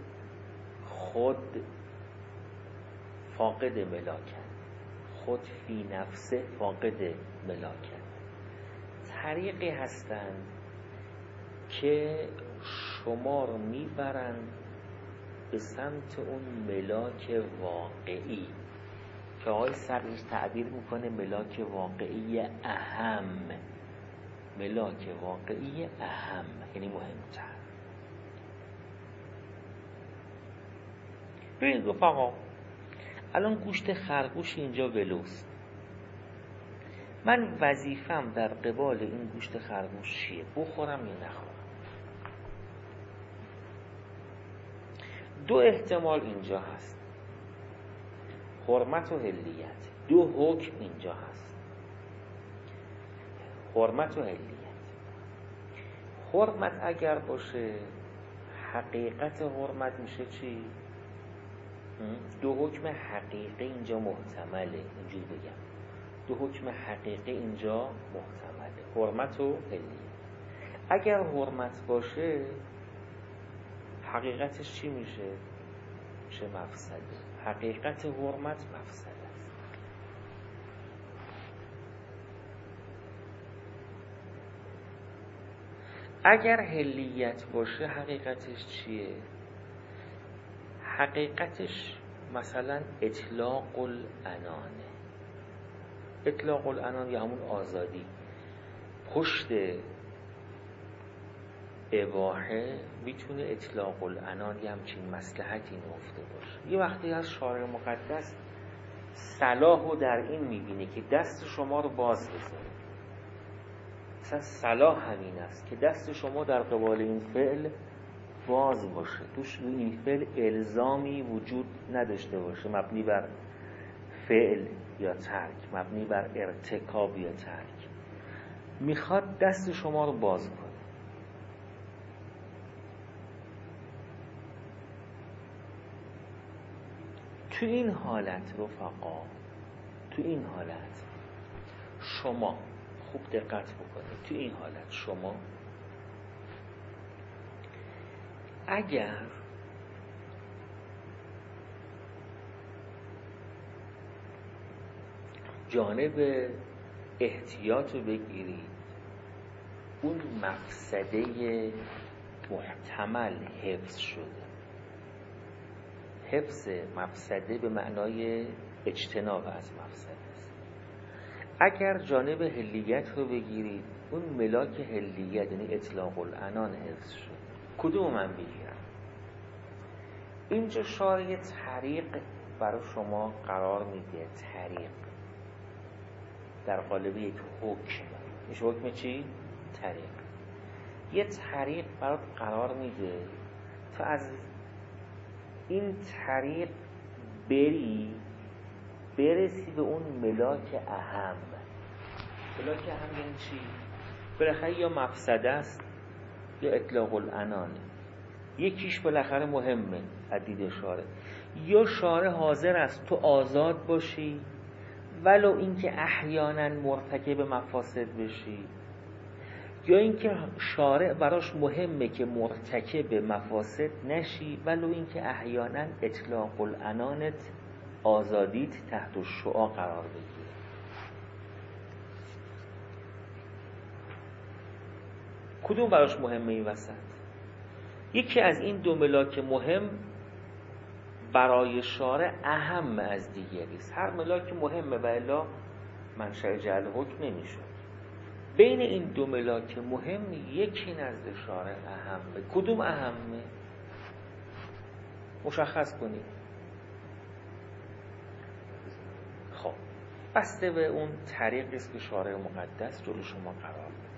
فاقد ملاکند، خود فی نفسه فاقد ملاکند. طریقی هستند که شما رو میبرند به سمت اون ملاک واقعی که آقای سعدی تعبیر میکنه ملاک واقعی اهم. ملاک واقعی اهم یعنی مهمتر. ببینید رفقا، الان گوشت خرگوش اینجا ولوست، من وظیفم در قبال این گوشت خرگوش چیه؟ بخورم یا نخورم؟ دو احتمال اینجا هست، حرمت و حلیت. دو حکم اینجا هست، حرمت و حلیت. حرمت اگر باشه، حقیقت حرمت میشه چی؟ دو حکم حقیقی اینجا محتمله، اینجور بگم، دو حکم حقیقی اینجا محتمله، حرمت و حلیت. اگر حرمت باشه، حقیقتش چی میشه؟ میشه مفسده. حقیقت حرمت مفسده است. اگر حلیت باشه، حقیقتش چیه؟ حقیقتش مثلا اطلاق العنانه. اطلاق العنان یا همون آزادی. پشت اباحه میتونه اطلاق العنان یه همچین مصلحتی نهفته باشه. یه وقتی از شارع مقدس صلاحو در این میبینه که دست شما رو باز بذاره. مثلا صلاح همین است که دست شما در قبال این فعل باز باشه، توش این فعل الزامی وجود نداشته باشه مبنی بر فعل یا ترک، مبنی بر ارتکاب یا ترک. میخواد دست شما رو باز کنه. تو این حالت رفقا، تو این حالت شما خوب دقت بکنید، تو این حالت شما اگر جانب احتیاط رو بگیرید، اون مفسده محتمل حفظ شده. حفظ مفسده به معنای اجتناب از مفسده است. اگر جانب حلیت رو بگیرید، اون ملاک حلیت یعنی اطلاق العنان حفظ شد. کدوم من بگیرم؟ اینجا شارع طریق برای شما قرار میده طریق در قالب یک حکم. میشه حکم چی؟ طریق. یه طریق برات قرار میده تو از این طریق برسی به اون ملاک اهم. ملاک اهم یعنی چی؟ بالاخره یا مفسده است یا اطلاق العنانه. یکیش بالاخره مهمه از دید شارع. یا شارع حاضر است تو آزاد باشی ولو اینکه احیانا مرتکب مفاسد بشی، یا اینکه شارع براش مهمه که مرتکب مفاسد نشی ولو اینکه احیانا اطلاق العنانت، آزادیت تحت الشعاع قرار بگیره. کدوم براش مهمه این وسط؟ یکی از این دو ملاک مهم برای شارع اهم از دیگری است. هر ملاک مهمه و الا منشأ جعل حکم نمیشد. بین این دو ملاک مهم یکی نزد شارع اهمه. کدوم اهمه؟ مشخص کنید. خب بسته به اون طریقی است که شارع مقدس جلو شما قرار میده.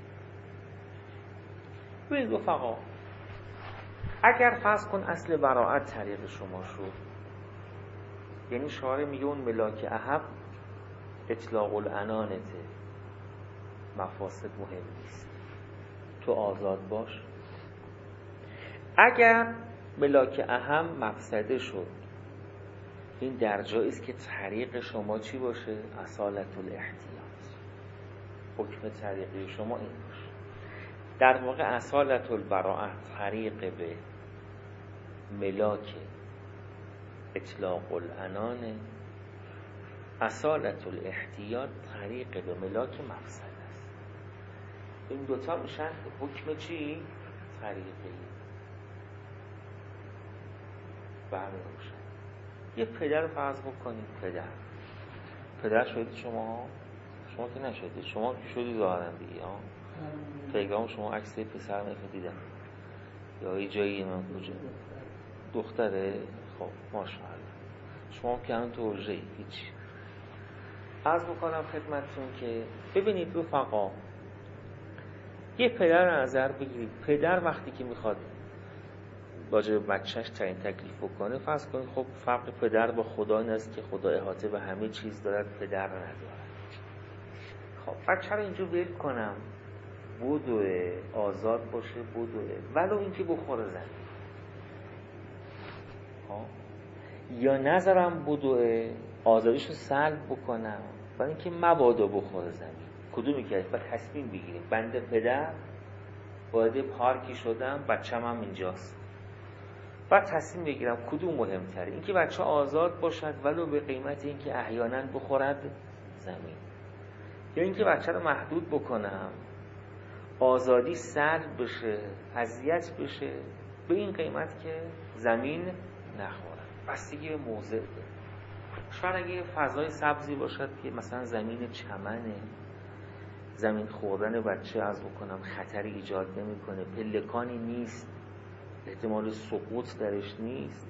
ببینید رفقا، اگر فرض کن اصل براءت طریق شما شد، یعنی شارع میگه اون ملاک اهم اطلاق العنانته، مفاسد مهم نیست، تو آزاد باش. اگر ملاک اهم مفسده شد، این در جایی است که طریق شما چی باشه؟ اصالت الاحتیاط. حکم طریقی شما این باشه. در واقع اصالت البراءت طریق به ملاک اطلاق العنان، اصالت الاحتیاط طریق به ملاک مفسد است. این دوتا میشن حکم چی؟ طریقی. برمی‌داشت. یه پدر فرض بکنید، پدر شدید شما که نشدید، شما که شدید ظاهرا دیگه. تلگرام شما عکس پسر من دیدم یا یه جایی من کجا دختره. خب ماشاءالله شما که همون تو حجره هیچ. عرض بکنم خدمتتون که ببینید رفقا، یه پدر نظر بگیرید. پدر وقتی که میخواد راجع به بچه‌ش تعیین تکلیف بکنه، فرض کنید خب فرق پدر با خدا این است که خدا احاطه به همه چیز دارد، پدر ندارد. خب بچه رو اینجور ول کنم بدوه، آزاد باشه بدوه، ولو اینکه بخوره زمین، یا نذارم بدوه آزادیشو سلب بکنم برای اینکه مبادا بخوره زمین. کدومی که باید تصمیم بگیریم. بنده پدر وارد پارکی شدم، بچه‌م هم اینجاست، باید تصمیم بگیرم کدوم مهمتره، اینکه بچه آزاد باشد ولو به قیمت اینکه احیانا بخورد زمین، یا اینکه بچه رو محدود بکنم آزادی سلب بشه، اذیت بشه به این قیمت که زمین نخورد. بستگی به موضع ده. شاید اگه فضای سبزی باشد که مثلا زمین چمنه، زمین خوردن بچه از بکنم خطری ایجاد نمیکنه، پلکانی نیست، احتمال سقوط درش نیست،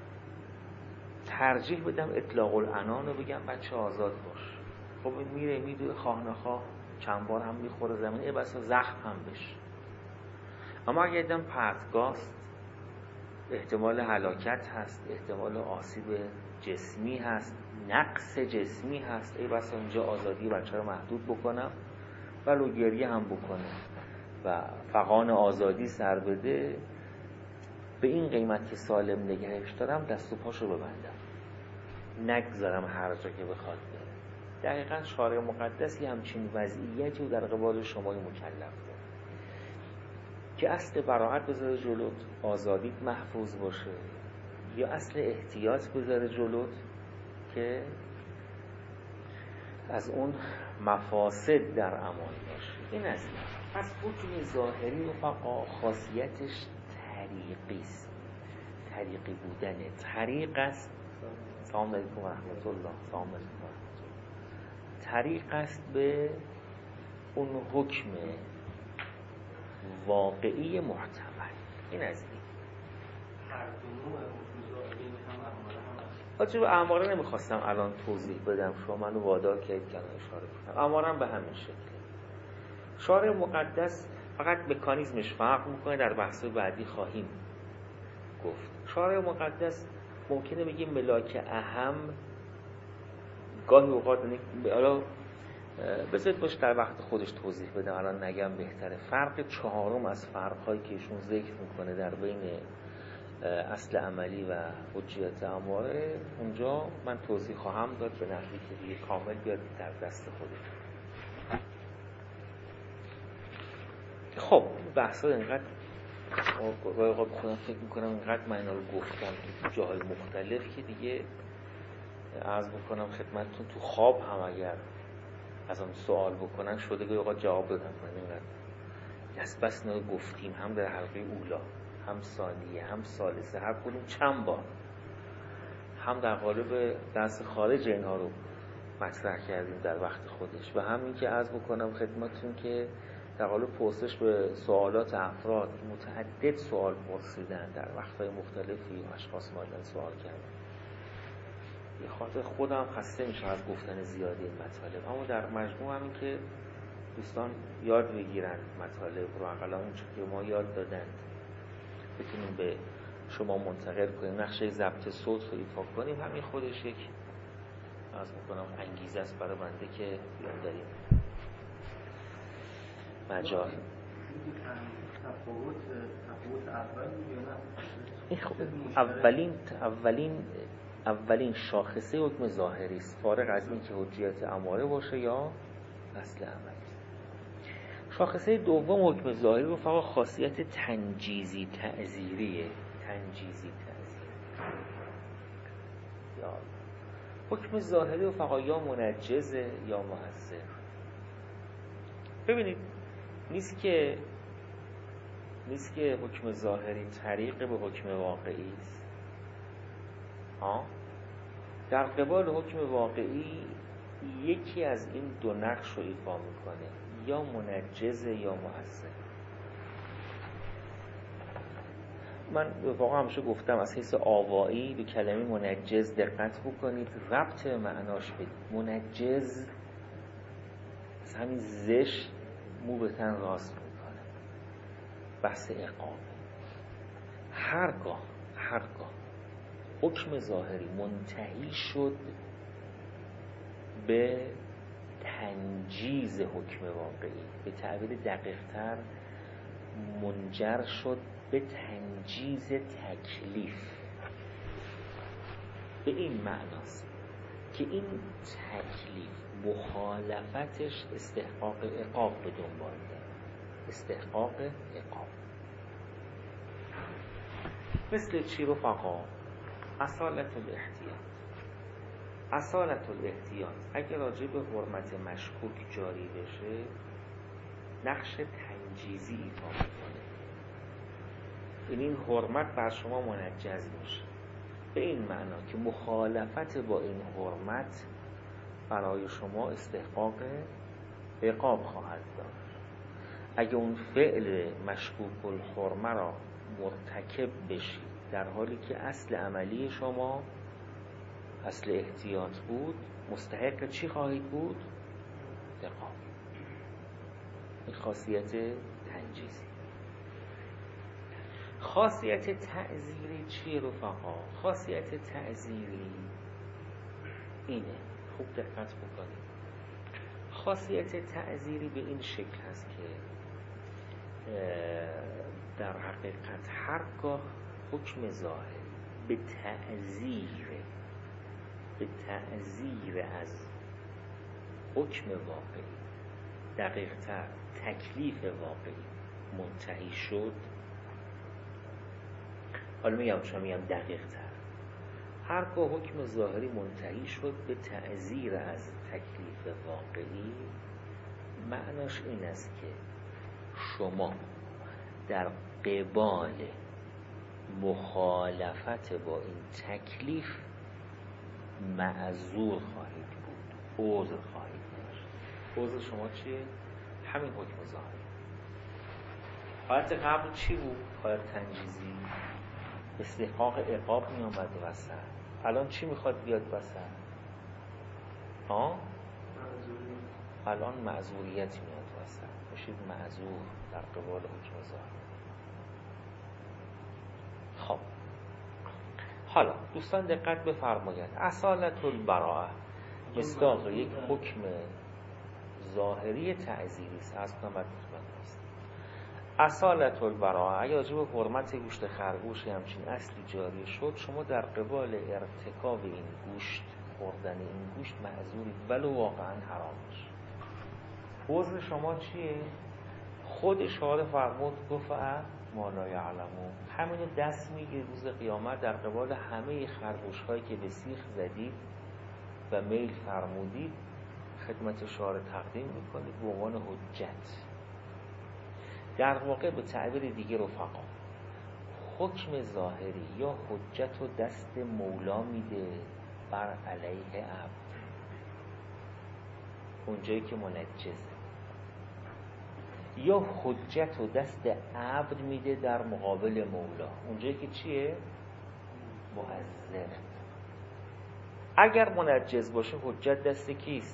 ترجیح بدم اطلاق العنان رو بگم بچه آزاد باش. خب این میره میدوه خواه نخواه چند بار هم میخوره زمین، یه بسا زخم هم بشه. اما اگه دیدم پرتگاست، احتمال هلاکت هست، احتمال آسیب جسمی هست، نقص جسمی هست، ای بسا اینجا آزادی بچه رو محدود بکنم ولو گریه هم بکنه و فغان آزادی سر بده، به این قیمت که سالم نگهش دارم دست و پاشو ببندم، نگذارم هر جا که بخواد بره. دقیقاً شارع مقدسی همچین وضعیتی رو در قبال شما مکلف داره که اصل براءت بذاره جلوت، آزادیت محفوظ باشه، یا اصل احتیاط بذاره جلوت که از اون مفاسد در امان باشه. این از این. پس حکم ظاهری و فقط خاصیتش طریقی است، طریقی بودنه، طریق است. سلام علیکم و رحمت الله. سلام علیکم و رحمت الله. طریق است به اون حکم واقعی محتمل. این از این. هر دو نوع حکم ظاهری هم احمال هم هست. راجع به اماره نمیخواستم الان توضیح بدم، شما منو وادار کردید که الان اشاره کنم. اماره به همین شکله. شارع مقدس فقط مکانیزمش فرق میکنه، در بحث بعدی خواهیم گفت. شارع مقدس ممکنه بگیم ملاک اهم، گاهی اوقات حالا بذارید باش در وقت خودش توضیح بدم، الان نگم بهتره. فرق چهارم از فرق‌هایی که ایشون ذکر میکنه در بین اصل عملی و حجیت اماره، اونجا من توضیح خواهم داد به نحوی که دیگه کامل بیاد در دست خودش. خب بحثا اینقدر گاهی اوقات خودم فکر میکنم اینقدر من اینا رو گفتم تو جاهای مختلف که دیگه عرض بکنم خدمتتون تو خواب هم اگر از اون سوال بکنن شده گاهی اوقات جواب بدم. من اینقدر دست بس اینا رو گفتیم، هم در حلقه اولا، هم ثانیه، هم ثالثه، هر کدوم چند بار، هم در قالب درس خارج اینها رو مطرح کردیم در وقت خودش، و هم این که عرض بکنم خدمتتون که در قالب پرسش به سوالات افراد متعدد سوال پرسیدن در وقت‌های مختلفی، اشخاص مایلن سوال کردن. به خاطر خودم خسته میشم از گفتن زیادی این مطالب، اما در مجموع همین که دوستان یاد بگیرن مطالب رو، اقلا اون چیزی که ما یاد دادن بتونیم به شما منتقل کنیم، نقشه ضبط صوت رو ایفا کنیم، همین خودش یک از بکنم انگیزه است برای بنده که بیان داریم مجال. اولین شاخصه حکم ظاهری است، فارغ از این که حجیت اماره باشه یا اصل عملی. شاخصه دوم حکم ظاهری رو فقط خاصیت تنجیزی تعزیریه. تنجیزی تعزیری یا حکم ظاهری رو فقط یا منجزه یا مؤثر. ببینید نیست که حکم ظاهری طریق به حکم واقعی است. در قبال حکم واقعی یکی از این دو نقش رو ایفا میکنه، یا منجزه یا مؤثر. من واقعا همیشه گفتم از حیث آوایی به کلمه منجز دقت بکنید، ربط معناش بدید. منجز از همین زش مو به تن راست میکنه، بحث عقاب. هرگاه حکم ظاهری منتهی شد به تنجیز حکم واقعی، به تعبیر دقیق‌تر منجر شد به تنجیز تکلیف، به این معناست که این تکلیف مخالفتش استحقاق عقاب به دنبال داره. استحقاق عقاب مثل چی رفقا؟ اصالت الاحتیاط. اصالت الاحتیاط اگر راجع به حرمت مشکوک جاری بشه نقش تنجیزی ایفا میکنه، این حرمت بر شما منجز میشه، به این معنا که مخالفت با این حرمت برای شما استحقاق عقاب خواهد داشت. اگه اون فعل مشکوک الحرمه را مرتکب بشید در حالی که اصل عملی شما اصل احتیاط بود، مستحق چی خواهید بود؟ عقاب. این خاصیت تنجیزی. خاصیت تعزیری چیه رفقا؟ خاصیت تعزیری اینه، خوب دقت بکنید. خاصیت تعزیری به این شکل هست که در حقیقت هرگاه حکم ظاهر به تعزیر از حکم واقعی، دقیق‌تر تکلیف واقعی منتهی شد، حالا میگم دقیق‌تر، هرگاه حکم ظاهری منتهی شد به تعزیر از تکلیف واقعی، معناش این است که شما در قبال مخالفت با این تکلیف معذور خواهید بود، عذر خواهید داشت. عذر شما چیه؟ همین حکم ظاهری. حالت قبل چی بود؟ حالت تنجیزی، استحقاق عقاب می آمد وسط. الان چی میخواد بیاد وسط؟ الان معذوریت میاد وسط، میشید معذور در قبال حکم ظاهر. خب حالا دوستان دقت بفرمایید، اصالت البراءه مصداق یک حکم ظاهری تعزیری است. از کنم بعد است اصالت البراءه. اگه راجع به حرمت گوشت خرگوش همچین اصلی جاری شد، شما در قبال ارتکاب این گوشت، خوردن این گوشت معذورید ولو واقعا حرام باشه. عذر شما چیه؟ خود اشاره فرمود گفت ما لا یعلمون، همینو دست میگیرید روز قیامت در قبال همه خرگوش هایی که به سیخ زدید و میل فرمودید خدمت شارع تقدیم میکنید به عنوان حجت. در واقع به تعبیر دیگه رفقا، حکم ظاهری یا حجت و دست مولا میده بر علیه عبد اونجایی که منجزه، یا حجت و دست عبد میده در مقابل مولا اونجایی که چیه؟ معذر. اگر منجز باشه حجت دست کیست؟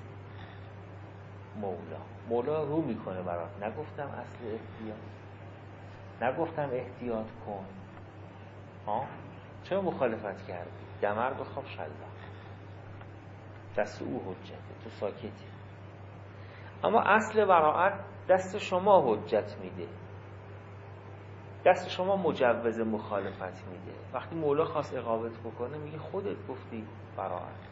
مولا رو میکنه برات. نگفتم اصل احتیاط، نگفتم احتیاط کن، چرا مخالفت کردی؟ دمر بخواب شلوار، دست او حجته، تو ساکتی. اما اصل براءت دست شما حجت میده، دست شما مجوز مخالفت میده. وقتی مولا خواست اقامت بکنه میگه خودت گفتی براءت،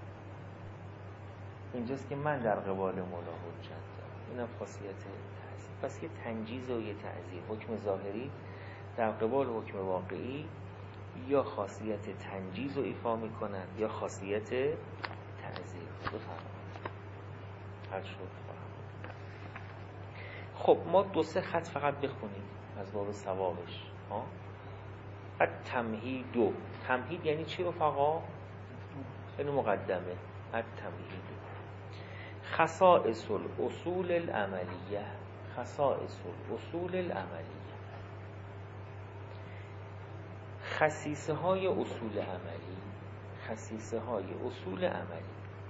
اینجاست که من در قبال مولا حجت دارم. اینم خاصیت تعزیر. پس یه تنجیز و یه تعزیر، حکم ظاهری در قبال حکم واقعی یا خاصیت تنجیز رو ایفا میکنن یا خاصیت تعزیر. بفرمایید حل شد. خب ما 2-3 خط فقط بخونیم از باب ثوابش. التمهید. تمهید یعنی چی رفقا؟ این مقدمه. التمهید خصائص الاصول العملیه. خصائص الاصول العملیه، خصیصه های اصول عملی. خصیصه های اصول عملی.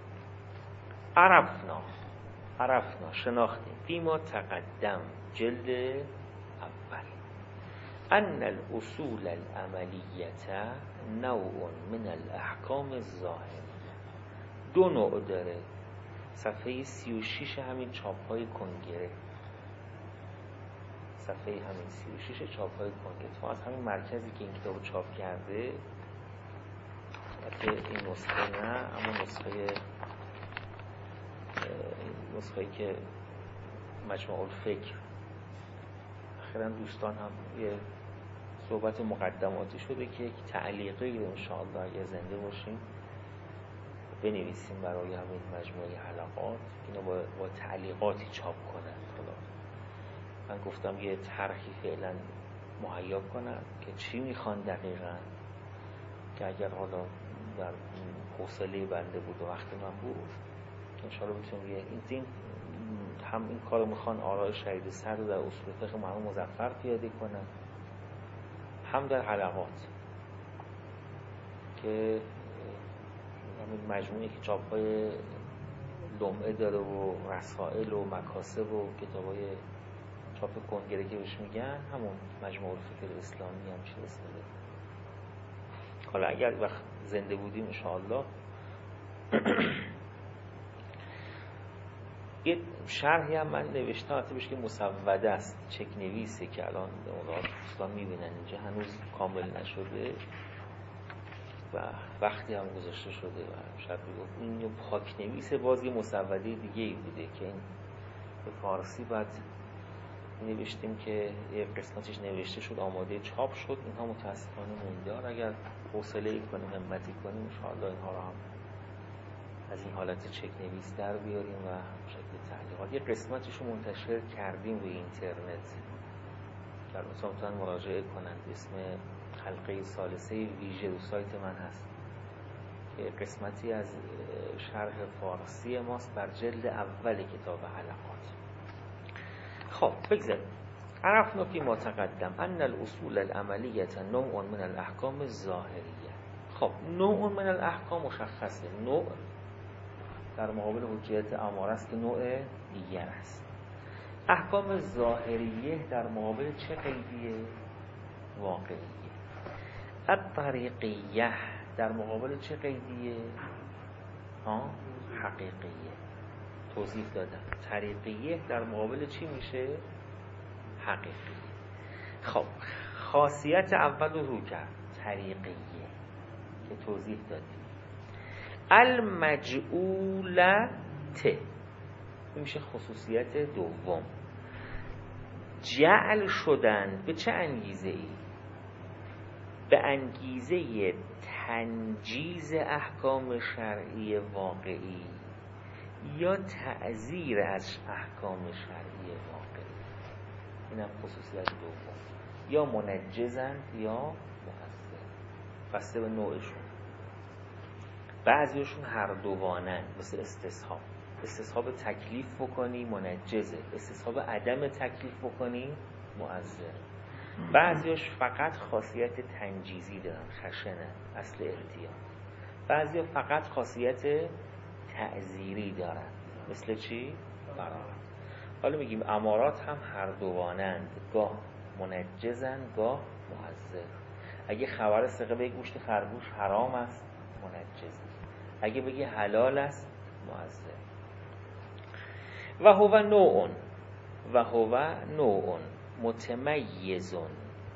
عرفنا شناختیم فیما تقدم جلد اول ان الاصول العملیه نوع من الاحکام الظاهریه. 2 نوع داره. صفحه 36 همین چاپ های کنگره، صفحه همین 36 چاپ های کنگره، تو از همین مرکزی که این کتابو چاپ کرده. این نسخه نه، اما نسخه‌ای که مجموع الفکر، اخیراً دوستان هم یه صحبت مقدماتی شده که یک تعلیقی رو انشاءالله اگه زنده باشیم بنویسیم برای همین مجموعه حلقات، اینو با تعلیقاتی چاپ کنن. من گفتم یه طرحی فعلا مهیا کنن که چی میخوان دقیقاً، که اگر حالا در حوصله بنده بود و وقت من بود انشاءالله بتونیم این هم این کارو میخوان آرای شهید صدر در اصول فقه مرحوم مظفر پیاده کنن، هم در حلقات که همین مجموعه که چاپ‌های لمعه داره و رسائل و مکاسب و کتاب‌های چاپ کنگره که بهش میگن، همون مجموعه الفکر اسلامی هم چه اسم داره. حالا اگر وقت زنده بودیم انشاءالله یه شرحی هم من نوشتم، البته بهش که مسوده است، چک نویسه که الان دوستان میبینن اینجا، هنوز کامل نشده و وقتی هم گذاشته شده و شاید بگفت این پاک نویسه، باز یه مسوده دیگه ای بوده که این به فارسی بعد نوشتیم که یه قسمتش نوشته شد، آماده چاپ شد، اینها متاسفانه موندار. اگر حوصله کنیم، همتی کنیم، انشاءالله اینها رو هم از این حالت چک نویس در بیاریم و شکل تعلیقات. یه قسمتش رو منتشر کردیم روی اینترنت که مثلا میتونن مراجعه کنند، اسم حلقه ثالثه ویژه رو سایت من هست که قسمتی از شرح فارسی ماست بر جلد اول کتاب حلقات. خب بگذاریم. عرفنا فی ما تقدم ان الاصول العملیه نوع من الاحکام الظاهریه. خب نوع من الاحکام مشخصه، نوع در مقابل حجیت اماره است که نوع دیگر است. احکام ظاهریه در مقابل چه قیدیه؟ واقعیه. الطریقیه در مقابل چه قیدیه؟ حقیقیه. توضیح دادم. طریقیه در مقابل چی میشه؟ حقیقیه. خب خاصیت اول رو کرد، طریقیه که توضیح دادیم. المجعولت میشه خصوصیت دوم. جعل شدن به چه انگیزه ای؟ به انگیزه تنجیز احکام شرعی واقعی یا تعزیر از احکام شرعی واقعی. اینم خصوصیت دوم. یا منجزند یا مؤثر، بسته به نوعشون. بعضیشون هر دوانند، مثل استصحاب تکلیف بکنی منجزه، استصحاب عدم تکلیف بکنی مؤثر. بعضیش فقط خاصیت تنجیزی دارن، خشنه، اصل احتیاط. بعضی فقط خاصیت تعزیری دارن، مثل چی؟ براءت. حالا میگیم امارات هم هر دوانند، گاه منجزن گاه مؤثر. اگه خبر ثقه بگه گوشت خرگوش حرام است، منجز. اگه بگه حلال است، مؤثر. و هو نوع متمیزون.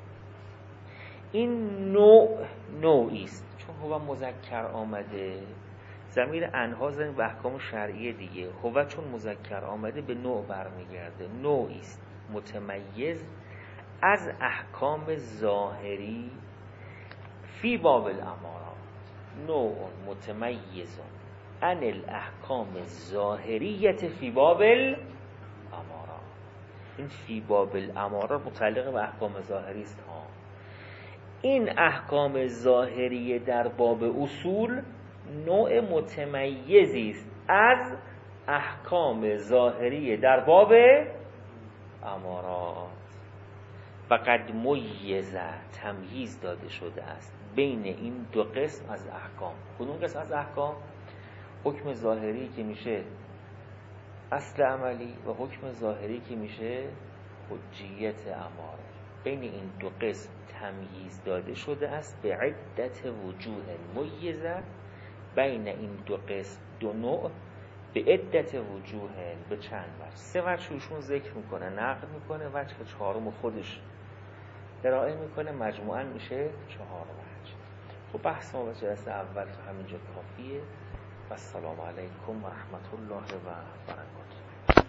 این نوعی است. چون هو مذکر آمده، ضمیر انها زمین به احکام شرعی دیگه. هو چون مذکر آمده به نوع برمیگرده. نوعی است متمیز از احکام ظاهری فی باب الامارات. نوع متمیزون عن الاحکام ظاهریت فی باب الامارات. این فی باب الامارات متعلق به احکام ظاهری است ها. این احکام ظاهری در باب اصول نوع متمیزی است از احکام ظاهری در باب امارات. و قد میزه تمییز داده شده است بین این دو قسم از احکام. کدوم قسم از احکام؟ حکم ظاهری که میشه اصل عملی و حکم ظاهری که میشه حجیت اماره. بین این دو قسم تمییز داده شده است به عدت وجوه میزه. بین این دو قسم دو نوع به عدت وجوه، به چند وجه، سه وجهشون ذکر میکنه، نقل میکنه، وجه چهارم خودش ارائه میکنه، مجموعاً میشه 4 وجه. خب بحث ما به جلسه اول تا همینجا کافیه. و السلام علیکم و رحمت الله و برکاته.